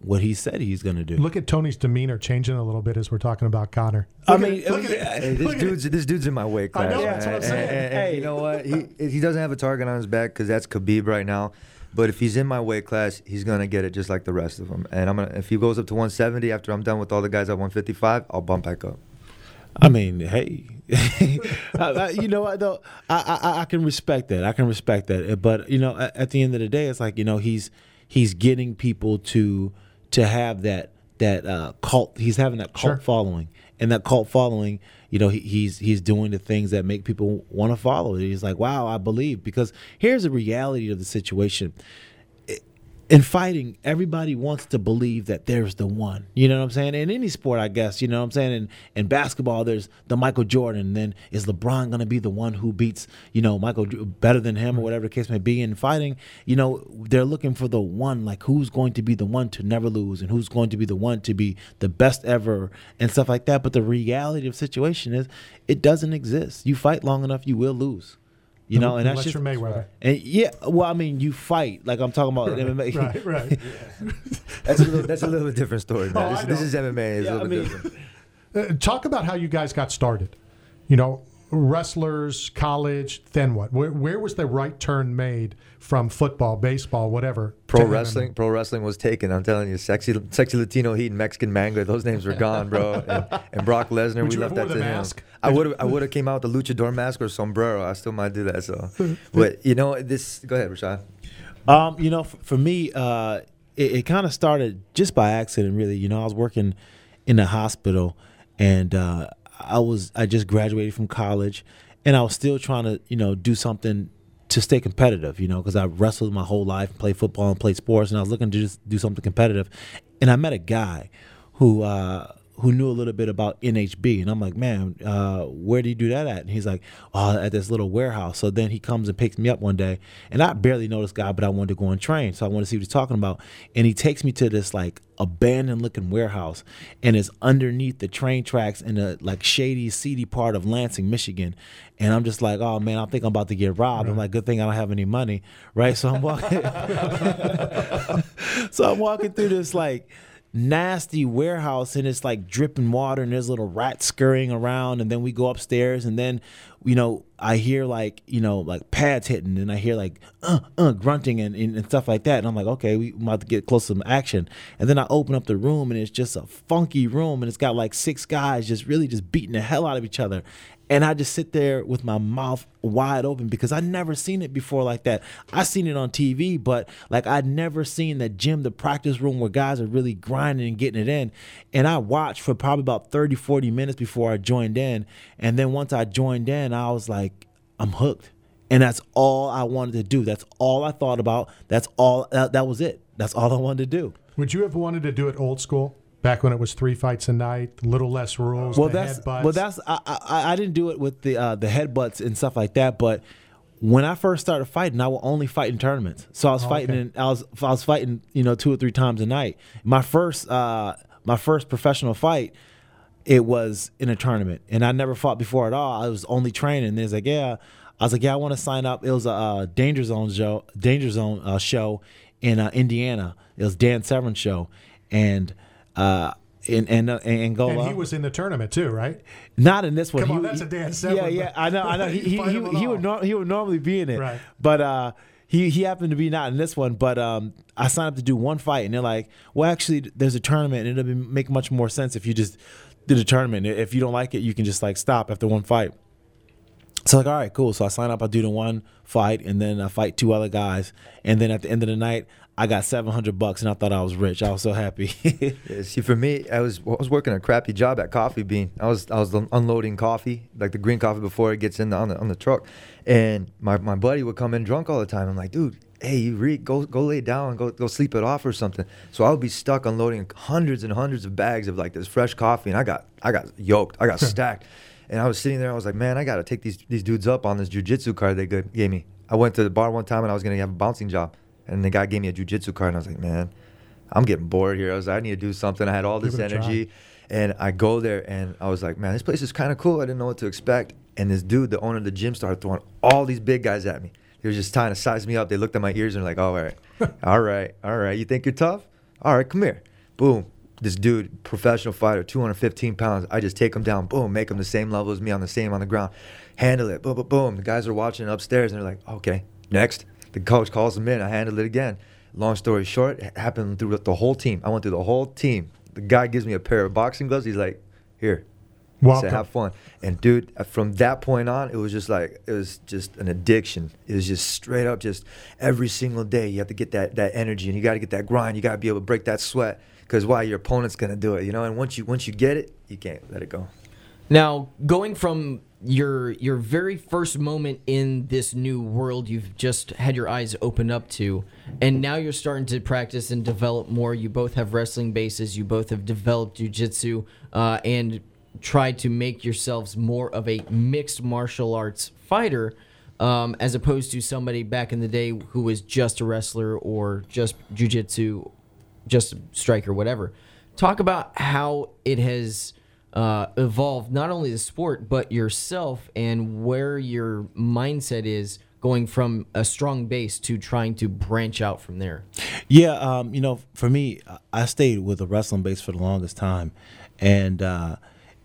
what he said he's going to do. Look at Tony's demeanor changing a little bit as we're talking about Connor. I Look mean, at, look at, Hey, this dude's this dude's in my weight class. I know, that's what I'm And- saying. and- and Hey. you know what? He he doesn't have a target on his back because that's Khabib right now. But if he's in my weight class, he's gonna get it just like the rest of them. And I'm gonna if he goes up to one seventy after I'm done with all the guys at one fifty-five, I'll bump back up. I mean, hey, I, I, you know what though? I, I I can respect that. I can respect that. But you know, at, at the end of the day, it's like you know he's he's getting people to to have that that uh, cult. He's having that cult Sure. following, and that cult following. You know, he, he's he's doing the things that make people want to follow it. He's like, wow, I believe. Because here's the reality of the situation. In fighting, everybody wants to believe that there's the one. You know what I'm saying? In any sport, I guess, you know what I'm saying? In, in basketball, there's the Michael Jordan. Then is LeBron going to be the one who beats, you know, Michael better than him or whatever the case may be? In fighting, you know, they're looking for the one, like who's going to be the one to never lose and who's going to be the one to be the best ever and stuff like that. But the reality of the situation is it doesn't exist. You fight long enough, you will lose. You know, and that's Unless just you're Mayweather. And yeah, well, I mean, you fight like I'm talking about M M A. Right, right. That's a little, that's a little bit different story, man. Oh, this, I this know. is M M A. It's Yeah, a little I bit mean- different. Uh, talk about how you guys got started. You know, wrestlers, college, then what? Where, where was the right turn made from football, baseball, whatever? Pro to M M A? wrestling, pro wrestling was taken. I'm telling you, sexy, sexy Latino Heat, and Mexican Manga. Those names were gone, bro. And, and Brock Lesnar, Would we you left have that wore to the him. mask? I would have, I would have came out with the luchador mask or sombrero. I still might do that. So, but you know, this. Go ahead, Rashad. Um, you know, f- for me, uh, it, it kind of started just by accident, really. You know, I was working in the hospital, and uh, I was I just graduated from college, and I was still trying to, you know, do something to stay competitive. You know, because I wrestled my whole life, played football, and played sports, and I was looking to just do something competitive. And I met a guy who. Uh, who knew a little bit about N H B. And I'm like, man, uh, where do you do that at? And he's like, oh, at this little warehouse. So then he comes and picks me up one day. And I barely know this guy, but I wanted to go and train. So I wanted to see what he's talking about. And he takes me to this like abandoned looking warehouse. And it's underneath the train tracks in a like shady, seedy part of Lansing, Michigan. And I'm just like, oh man, I think I'm about to get robbed. Right. I'm like, good thing I don't have any money. Right. So I'm walking. so I'm walking through this like, nasty warehouse, and it's like dripping water, and there's little rats scurrying around. And then we go upstairs, and then you know I hear like you know like pads hitting, and I hear like uh uh grunting and, and, and stuff like that. And I'm like, okay, we about to get close to some action. And then I open up the room, and it's just a funky room, and it's got like six guys just really just beating the hell out of each other. And I just sit there with my mouth wide open because I'd never seen it before like that. I seen it on T V, but like I'd never seen the gym, the practice room where guys are really grinding and getting it in. And I watched for probably about thirty, forty minutes before I joined in. And then once I joined in, I was like, I'm hooked. And that's all I wanted to do. That's all I thought about. That's all, that, that was it. That's all I wanted to do. Would you have wanted to do it old school? Back when it was three fights a night, a little less rules. Well, the that's headbutts. well, that's I, I I didn't do it with the uh, the headbutts and stuff like that. But when I first started fighting, I would only fight in tournaments. So I was Oh, fighting, okay. in, I was I was fighting, you know, two or three times a night. My first uh, my first professional fight, it was in a tournament, and I never fought before at all. I was only training. And there's like, yeah, I was like, yeah, I want to sign up. It was a uh, Danger Zone show, Danger Zone uh, show in uh, Indiana. It was Dan Severn's show, and. Uh, In, in, uh, in Angola. And he was in the tournament too, right? Not in this one. Come he, on, that's a Dan Severn. Yeah, yeah, I know, I know. He he, he, he would nor- he would normally be in it, Right. but uh, he he happened to be not in this one. But um, I signed up to do one fight, and they're like, "Well, actually, there's a tournament, and it'll be, make much more sense if you just did a tournament. If you don't like it, you can just like stop after one fight." So like, all right, cool. So I sign up, I do the one fight, and then I fight two other guys, and then at the end of the night, I got seven hundred bucks, and I thought I was rich. I was so happy. Yeah, see, for me, I was I was working a crappy job at Coffee Bean. I was I was unloading coffee, like the green coffee, before it gets in the, on the on the truck, and my, my buddy would come in drunk all the time. I'm like, dude, hey, you re- go go lay down, go go sleep it off or something. So I would be stuck unloading hundreds and hundreds of bags of like this fresh coffee, and I got I got yoked, I got stacked, and I was sitting there. I was like, man, I got to take these these dudes up on this jiu-jitsu card they g- gave me. I went to the bar one time, and I was gonna have a bouncing job. And the guy gave me a jiu-jitsu card, and I was like, man, I'm getting bored here. I was like, I need to do something. I had all this Give it a energy. And I go there, and I was like, man, this place is kind of cool. I didn't know what to expect. And this dude, the owner of the gym, started throwing all these big guys at me. They were just trying to size me up. They looked at my ears and were like, oh, all right, all right, all right. You think you're tough? All right, come here. boom. This dude, professional fighter, two hundred fifteen pounds. I just take him down, boom, make him the same level as me on the same on the ground. Handle it, boom, boom, boom. The guys are watching upstairs, and they're like, okay, next. The coach calls him in. I handle it again. Long story short, it happened through the whole team. I went through the whole team. The guy gives me a pair of boxing gloves. He's like, here. He said, have fun. And, dude, from that point on, it was just like, it was just an addiction. It was just straight up just every single day. You have to get that, that energy, and you got to get that grind. You got to be able to break that sweat. Because why? Your opponent's going to do it, you know? And once you once you get it, you can't let it go. Now, going from your your very first moment in this new world you've just had your eyes opened up to, and now you're starting to practice and develop more. You both have wrestling bases. You both have developed jiu-jitsu uh, and tried to make yourselves more of a mixed martial arts fighter um, as opposed to somebody back in the day who was just a wrestler or just jiu-jitsu, just striker, whatever. Talk about how it has uh, evolved, not only the sport, but yourself and where your mindset is going from a strong base to trying to branch out from there. Yeah, um, you know, for me, I stayed with a wrestling base for the longest time, and uh,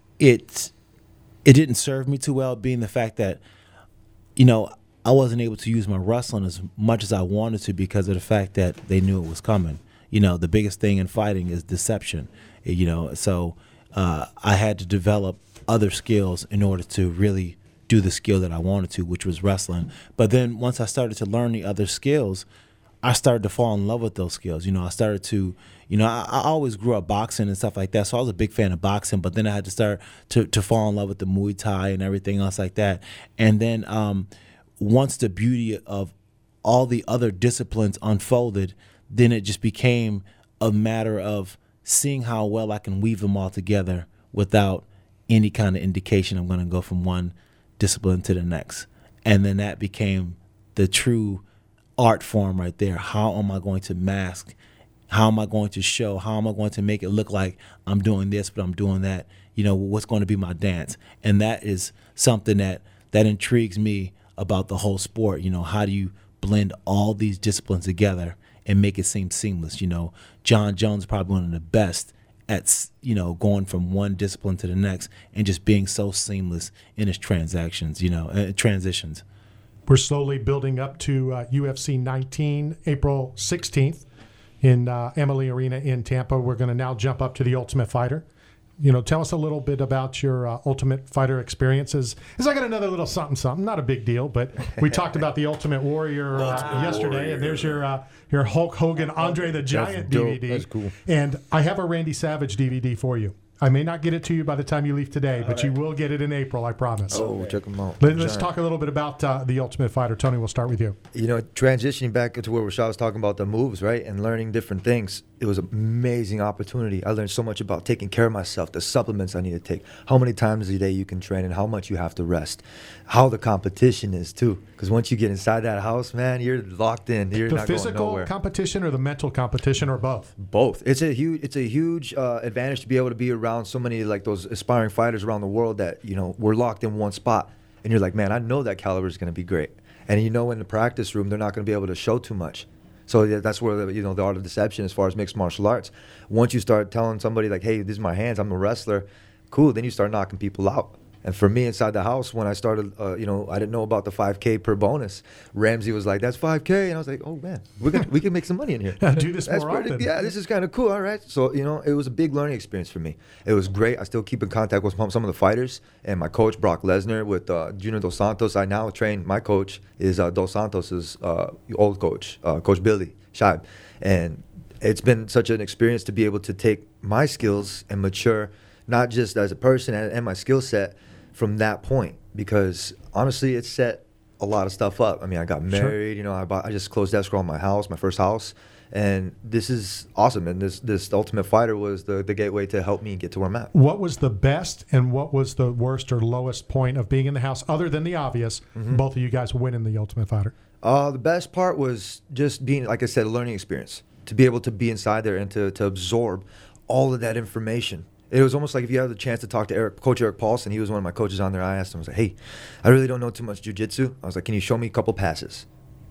it, it didn't serve me too well, being the fact that, you know, I wasn't able to use my wrestling as much as I wanted to because of the fact that they knew it was coming. You know, the biggest thing in fighting is deception, you know, so uh, I had to develop other skills in order to really do the skill that I wanted to, which was wrestling. But then once I started to learn the other skills, I started to fall in love with those skills. You know, I started to, you know, I, I always grew up boxing and stuff like that, so I was a big fan of boxing, but then I had to start to, to fall in love with the Muay Thai and everything else like that. And then um, once the beauty of all the other disciplines unfolded, then it just became a matter of seeing how well I can weave them all together without any kind of indication I'm going to go from one discipline to the next. And then that became the true art form right there. How am I going to mask? How am I going to show? How am I going to make it look like I'm doing this, but I'm doing that? You know, what's going to be my dance? And that is something that, that intrigues me about the whole sport. You know, how do you blend all these disciplines together and make it seem seamless? You know, John Jones is probably one of the best at, you know, going from one discipline to the next and just being so seamless in his transactions, you know, uh, transitions. We're slowly building up to uh, U F C nineteen, April sixteenth in uh, Emily Arena in Tampa. We're going to now jump up to the Ultimate Fighter. You know, tell us a little bit about your uh, Ultimate Fighter experiences. Because I got another little something, something, not a big deal, but we talked about the Ultimate Warrior uh, Ultimate yesterday, Warrior. And there's your uh, your Hulk Hogan, Andre the Giant D V D. That's cool. And I have a Randy Savage D V D for you. I may not get it to you by the time you leave today, but right. You will get it in April, I promise. Oh, check them out. Let, let's talk a little bit about uh, the Ultimate Fighter. Tony, we'll start with you. You know, transitioning back into where Rashad was talking about the moves, right, and learning different things, it was an amazing opportunity. I learned so much about taking care of myself, the supplements I need to take, how many times a day you can train, and how much you have to rest, how the competition is, too. Because once you get inside that house, man, you're locked in. You're the not going nowhere. The physical competition or the mental competition, or both? Both. It's a huge, it's a huge uh, advantage to be able to be around so many, like, those aspiring fighters around the world that, you know, we're locked in one spot. And you're like, man, I know that caliber is going to be great. And you know in the practice room, they're not going to be able to show too much. So yeah, that's where, the, you know, the art of deception as far as mixed martial arts. Once you start telling somebody, like, hey, this is my hands, I'm a wrestler, cool, then you start knocking people out. And for me, inside the house, when I started, uh, you know, I didn't know about the five K per bonus. Ramsey was like, that's five K. And I was like, oh, man, we're gonna, we can make some money in here. Do this that's more pretty, often. Yeah, this is kind of cool. All right. So, you know, it was a big learning experience for me. It was great. I still keep in contact with some of the fighters. And my coach, Brock Lesnar, with uh, Junior Dos Santos. I now train, my coach is uh, Dos Santos' uh, old coach, uh, Coach Billy Scheib. And it's been such an experience to be able to take my skills and mature, not just as a person and, and my skill set, from that point, because honestly, it set a lot of stuff up. I mean, I got married, sure. you know, I bought, I just closed escrow on my house, my first house, and this is awesome. And this this Ultimate Fighter was the, the gateway to help me get to where I'm at. What was the best and what was the worst or lowest point of being in the house, other than the obvious, mm-hmm. both of you guys winning the Ultimate Fighter? Uh, the best part was just being, like I said, a learning experience, to be able to be inside there and to, to absorb all of that information. It was almost like if you had the chance to talk to Eric, Coach Eric Paulson, he was one of my coaches on there. I asked him, I was like, hey, I really don't know too much jiu-jitsu. I was like, can you show me a couple passes?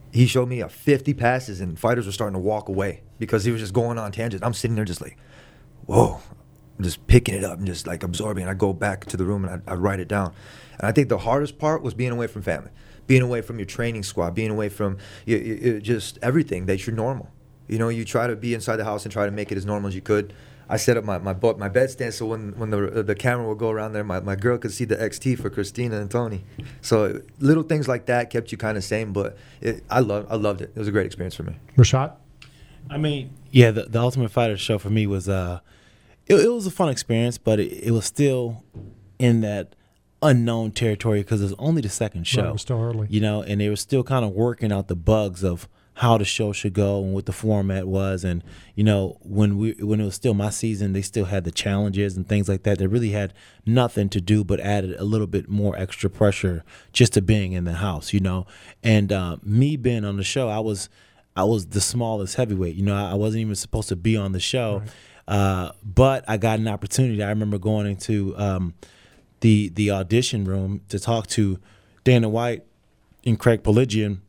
he showed me a fifty passes, and fighters were starting to walk away because he was just going on tangents. I'm sitting there just like, whoa, I'm just picking it up and just like absorbing it. I go back to the room and I, I write it down. And I think the hardest part was being away from family, being away from your training squad, being away from you, you, just everything that you're normal. You know, you try to be inside the house and try to make it as normal as you could. I set up my my, my bed stand so when, when the the camera would go around there, my, my girl could see the X T for Christina and Tony. So little things like that kept you kind of sane, but it, I loved I loved it. It was a great experience for me. Rashad? I mean, yeah, the, the Ultimate Fighter show for me was uh, it, it was a fun experience, but it, it was still in that unknown territory because it was only the second show. Right, it was still early, you know, and they were still kind of working out the bugs of how the show should go and what the format was. And, you know, when we when it was still my season, they still had the challenges and things like that. They really had nothing to do but added a little bit more extra pressure just to being in the house, you know. And uh, me being on the show, I was I was the smallest heavyweight. You know, I wasn't even supposed to be on the show. Right. Uh, but I got an opportunity. I remember going into um, the the audition room to talk to Dana White and Craig Piligian.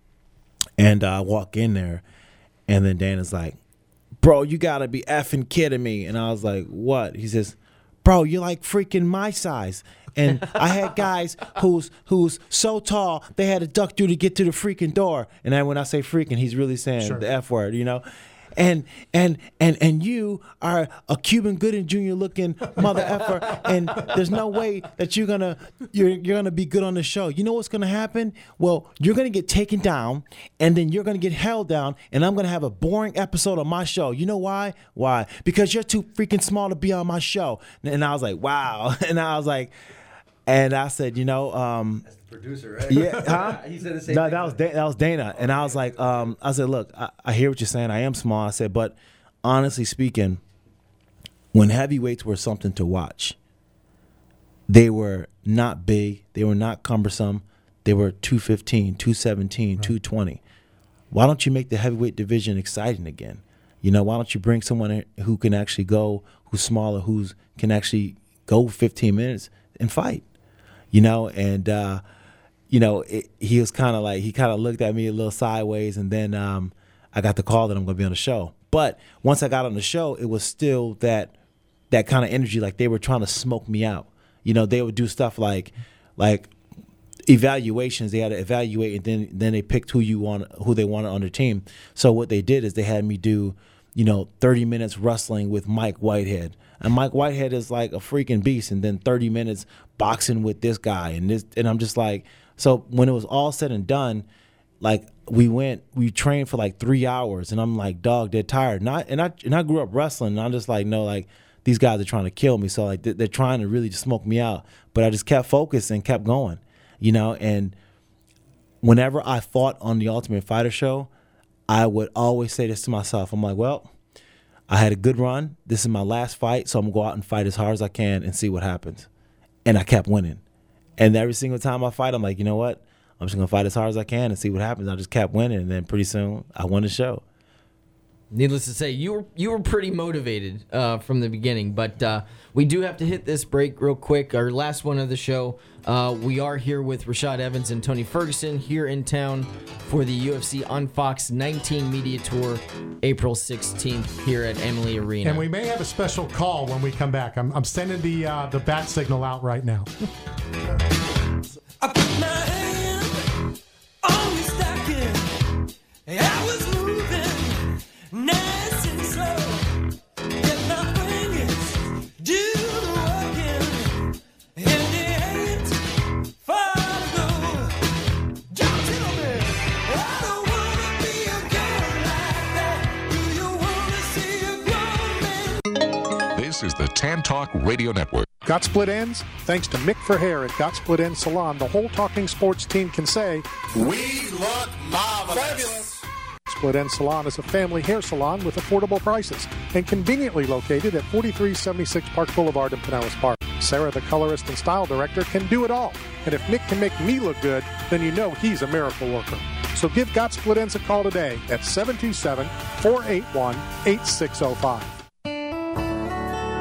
And I walk in there, and then Dana's like, bro, you got to be effing kidding me. And I was like, what? He says, bro, you're like freaking my size. And I had guys who's who's so tall, they had to duck through to get to the freaking door. And then when I say freaking, he's really saying sure. the F word, you know. And and and and you are a Cuban Gooding Junior looking mother effer, and there's no way that you're gonna you're you're gonna be good on the show. You know what's gonna happen? Well, you're gonna get taken down, and then you're gonna get held down, and I'm gonna have a boring episode on my show. You know why? Why? Because you're too freaking small to be on my show. And I was like, wow. And I was like, and I said, you know, um, producer, right? Yeah, huh? He said the same no, thing. that was da- that was Dana, and I was like, um, I said, look, I, I hear what you're saying. I am small. I said, but honestly speaking, when heavyweights were something to watch, they were not big, they were not cumbersome, they were two fifteen, two seventeen, right. two twenty. Why don't you make the heavyweight division exciting again? You know, why don't you bring someone in who can actually go, who's smaller, who's can actually go fifteen minutes and fight? You know, and uh, you know, it, he was kind of like, he kind of looked at me a little sideways, and then um, I got the call that I'm going to be on the show. But once I got on the show, it was still that that kind of energy, like they were trying to smoke me out. You know, they would do stuff like like evaluations. They had to evaluate, and then then they picked who you want, who they wanted on their team. So what they did is they had me do, you know, thirty minutes wrestling with Mike Whitehead. And Mike Whitehead is like a freaking beast, and then thirty minutes boxing with this guy, and this, and I'm just like, so when it was all said and done, like we went, we trained for like three hours, and I'm like, dog, they're tired. And I and I and I grew up wrestling, and I'm just like, no, like these guys are trying to kill me, so like they're trying to really just smoke me out. But I just kept focused and kept going, you know. And whenever I fought on the Ultimate Fighter show, I would always say this to myself. I'm like, well, I had a good run. This is my last fight, so I'm going to go out and fight as hard as I can and see what happens. And I kept winning. And every single time I fight, I'm like, you know what? I'm just going to fight as hard as I can and see what happens. I just kept winning, and then pretty soon I won the show. Needless to say, you were you were pretty motivated uh, from the beginning, but uh, we do have to hit this break real quick. Our last one of the show. Uh, we are here with Rashad Evans and Tony Ferguson here in town for the U F C on Fox nineteen Media Tour, April sixteenth here at Amalie Arena. And we may have a special call when we come back. I'm, I'm sending the uh, the bat signal out right now. I put my hand on your stocking. I was moving nice and slow. And my fingers do the walking. And it ain't far to go. Don't tell me I don't wanna be a girl like that. Do you wanna see a grown man? This is the Tan Talk Radio Network. Got split ends? Thanks to Mick for Hair at Got Split Ends Salon, the whole Talking Sports team can say, we look marvelous. Fabulous. Split Ends Salon is a family hair salon with affordable prices and conveniently located at forty-three seventy-six Park Boulevard in Pinellas Park. Sarah, the colorist and style director, can do it all. And if Mick can make me look good, then you know he's a miracle worker. So give Got Split Ends a call today at seven two seven, four eight one, eight six zero five.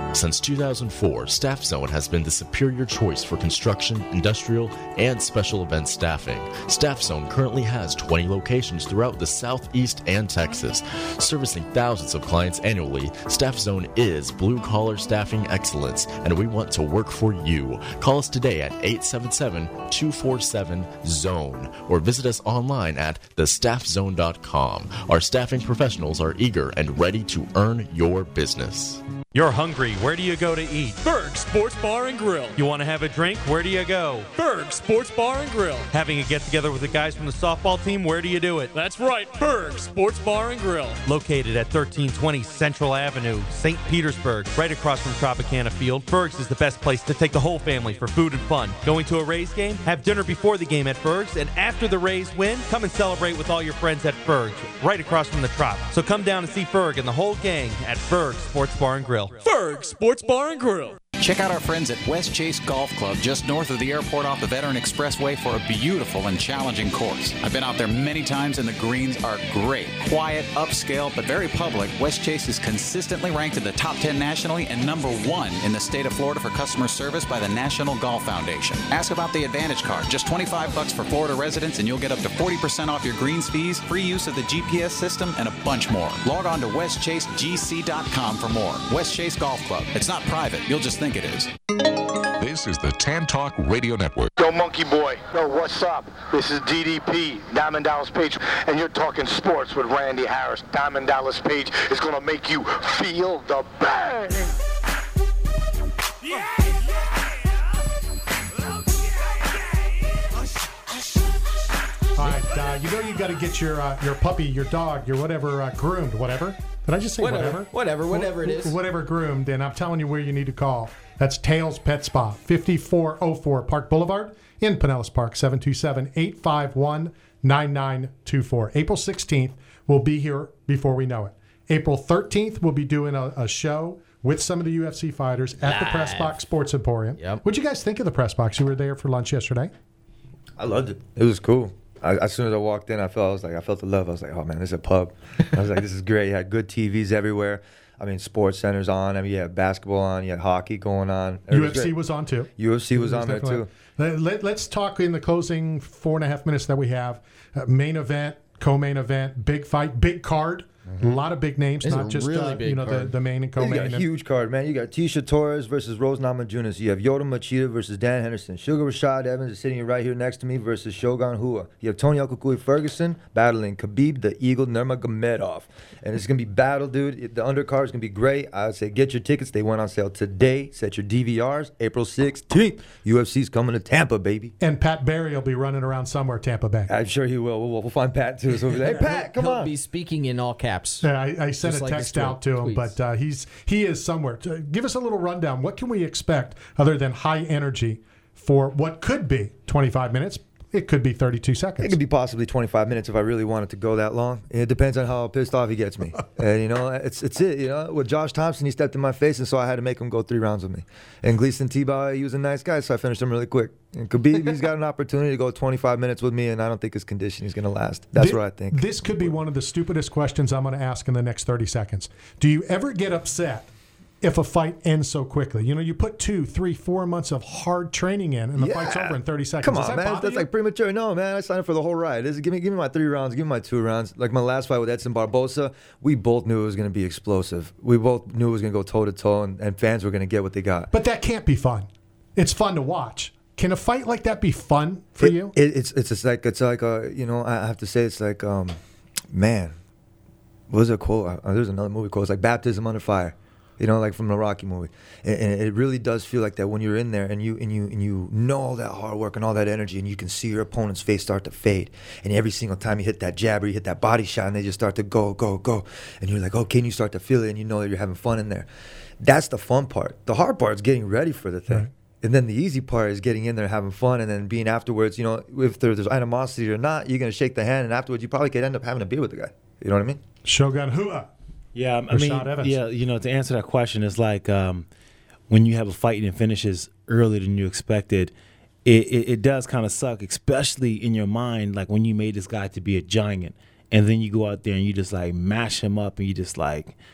Since two thousand four, Staff Zone has been the superior choice for construction, industrial, and special event staffing. Staff Zone currently has twenty locations throughout the Southeast and Texas. Servicing thousands of clients annually, Staff Zone is blue-collar staffing excellence, and we want to work for you. Call us today at eight seven seven, two four seven, zone or visit us online at the staff zone dot com. Our staffing professionals are eager and ready to earn your business. You're hungry. Where do you go to eat? Berg Sports Bar and Grill. You want to have a drink? Where do you go? Berg Sports Bar and Grill. Having a get-together with the guys from the softball team? Where do you do it? That's right, Berg Sports Bar and Grill. Located at thirteen twenty Central Avenue, Saint Petersburg, right across from Tropicana Field, Berg's is the best place to take the whole family for food and fun. Going to a Rays game? Have dinner before the game at Berg's, and after the Rays win, come and celebrate with all your friends at Berg's, right across from the Trop. So come down and see Berg and the whole gang at Berg Sports Bar and Grill. Berg Sports Bar and Grill. Check out our friends at West Chase Golf Club, just north of the airport off the Veteran Expressway, for a beautiful and challenging course. I've been out there many times, and the greens are great. Quiet, upscale, but very public. West Chase is consistently ranked in the top ten nationally and number one in the state of Florida for customer service by the National Golf Foundation. Ask about the Advantage Card. Just twenty-five bucks for Florida residents, and you'll get up to forty percent off your greens fees, free use of the G P S system, and a bunch more. Log on to west chase g c dot com for more. West Chase Golf Club. It's not private. You'll just think it is. This is the Tan Talk Radio Network. Yo, Monkey Boy. Yo, what's up? This is D D P, Diamond Dallas Page, and you're talking sports with Randy Harris. Diamond Dallas Page is going to make you feel the bang. Yeah. All right, uh, you know you got to get your uh, your puppy, your dog, your whatever uh, groomed, whatever. Did I just say whatever? Whatever, whatever, whatever it is. Whatever groomed, and I'm telling you where you need to call. That's Tails Pet Spa, fifty-four oh four Park Boulevard in Pinellas Park, seven two seven, eight five one, nine nine two four. April sixteenth, we'll be here before we know it. April thirteenth, we'll be doing a, a show with some of the U F C fighters at Live. the Press Box Sports Emporium. Yep. What'd you guys think of the Press Box? You were there for lunch yesterday. I loved it. It was cool. I, as soon as I walked in, I felt I was like I felt the love. I was like, oh man, this is a pub. I was like, this is great. You had good T Vs everywhere. I mean, Sports Center's on. I mean, you had basketball on. You had hockey going on. It U F C was, was on too. U F C was, was on there too. Let, let's talk in the closing four and a half minutes that we have. Uh, main event, co-main event, big fight, big card. Mm-hmm. A lot of big names, it's not just really uh, you know the, the main and co-main. You got a huge card, man. You got Tisha Torres versus Rose Namajunas. You have Yota Machida versus Dan Henderson. Sugar Rashad Evans is sitting right here next to me versus Shogun Rua. You have Tony Alcucuy Ferguson battling Khabib the Eagle Nurmagomedov. And it's going to be battle, dude. The undercard is going to be great. I would say get your tickets. They went on sale today. Set your D V Rs. April sixteenth. U F C's coming to Tampa, baby. And Pat Barry will be running around somewhere Tampa Bay. I'm sure he will. We'll, we'll find Pat, too. So, hey, Pat, come He'll on. He'll be speaking in all caps. Yeah, I, I sent Just a like text out to him, tweets. but uh, he's he is somewhere. Give us a little rundown. What can we expect other than high energy for what could be twenty-five minutes? It could be thirty-two seconds. It could be possibly twenty-five minutes if I really wanted to go that long. It depends on how pissed off he gets me. And, you know, it's it's it. You know, with Josh Thompson, he stepped in my face, and so I had to make him go three rounds with me. And Gleason Tebow, he was a nice guy, so I finished him really quick. And Khabib, he's got an opportunity to go twenty-five minutes with me, and I don't think his condition is going to last. That's this, what I think. This could be one of the stupidest questions I'm going to ask in the next thirty seconds. Do you ever get upset if a fight ends so quickly? You know, you put two, three, four months of hard training in, and the yeah. fight's over in thirty seconds. Come Does on, that man. bother That's you? like premature. No, man. I signed up for the whole ride. This is, give me, give me my three rounds. Give me my two rounds. Like my last fight with Edson Barbosa, we both knew it was going to be explosive. We both knew it was going to go toe to toe, and and fans were going to get what they got. But that can't be fun. It's fun to watch. Can a fight like that be fun for it, you? It, it's it's just like it's like a you know I have to say it's like um, man, what was a quote? Uh, there's another movie quote. It's like baptism under fire. You know, like from the Rocky movie, and, and it really does feel like that when you're in there and you and you and you know all that hard work and all that energy, and you can see your opponent's face start to fade, and every single time you hit that jab or you hit that body shot, and they just start to go, go, go, and you're like, okay, and you start to feel it, and you know that you're having fun in there. That's the fun part. The hard part is getting ready for the thing. Right. And then the easy part is getting in there, having fun, and then being afterwards, you know, if there, there's animosity or not, you're going to shake the hand, and afterwards you probably could end up having a beer with the guy. You know what I mean? Shogun Rua. Yeah, I mean, Evans. yeah, you know, to answer that question, it's like um, when you have a fight and it finishes earlier than you expected, it, it, it does kind of suck, especially in your mind, like when you made this guy to be a giant, and then you go out there and you just like mash him up, and you just like,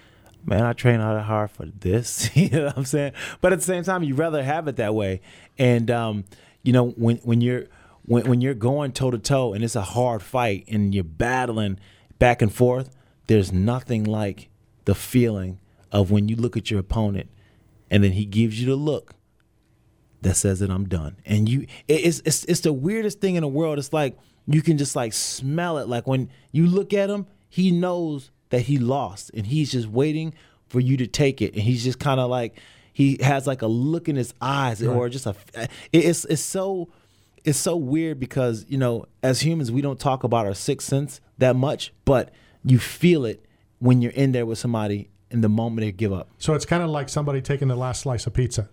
man, I train out hard for this. You know what I'm saying? But at the same time, you'd rather have it that way. And, um, you know, when, when you're when, when you're going toe-to-toe and it's a hard fight and you're battling back and forth, there's nothing like the feeling of when you look at your opponent and then he gives you the look that says that I'm done. And you it's it's it's the weirdest thing in the world. It's like you can just like smell it. Like when you look at him, he knows that he lost and he's just waiting for you to take it. And he's just kind of like, he has like a look in his eyes right. or just a, it's, it's so, it's so weird because, you know, as humans, we don't talk about our sixth sense that much, but you feel it when you're in there with somebody in the moment they give up. So it's kind of like somebody taking the last slice of pizza.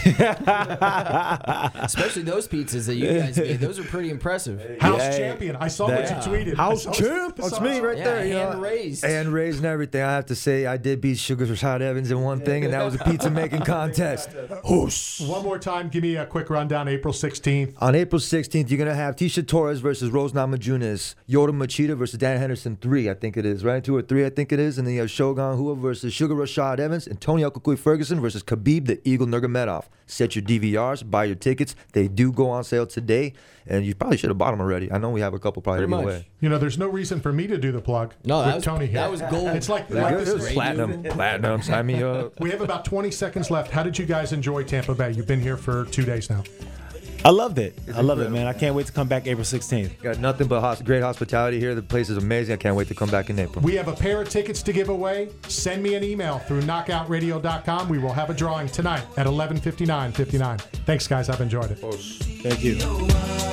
Especially those pizzas that you guys made. Those are pretty impressive. House yeah, champion. I saw that, what you tweeted. House champ. That's me right yeah, there. Hand you know. raised. Hand raised and everything. I have to say, I did beat Sugar Rashad Evans in one thing, and that was a pizza making contest. One more time. Give me a quick rundown. April sixteenth. On April sixteenth, you're going to have Tisha Torres versus Rose Namajunas. Yoda Machida versus Dan Henderson three, I think it is, right? two or three, I think it is. And then you have Shogun Hua versus Sugar Rashad Evans and Tony Alkukui Ferguson versus Khabib the Eagle Nurmagomedov. Set your D V Rs, buy your tickets. They do go on sale today, and you probably should have bought them already. I know we have a couple probably Pretty to give much. away. You know, there's no reason for me to do the plug. No, with that was, Tony here. that was gold. It's like, Really like good. this It was is platinum. Platinum. Sign me up. We have about twenty seconds left. How did you guys enjoy Tampa Bay? You've been here for two days now. I loved it. It's I love incredible. it, man. I can't wait to come back April sixteenth. Got nothing but hos- great hospitality here. The place is amazing. I can't wait to come back in April. We have a pair of tickets to give away. Send me an email through knockout radio dot com. We will have a drawing tonight at eleven fifty-nine fifty-nine. Thanks, guys. I've enjoyed it. Thank you.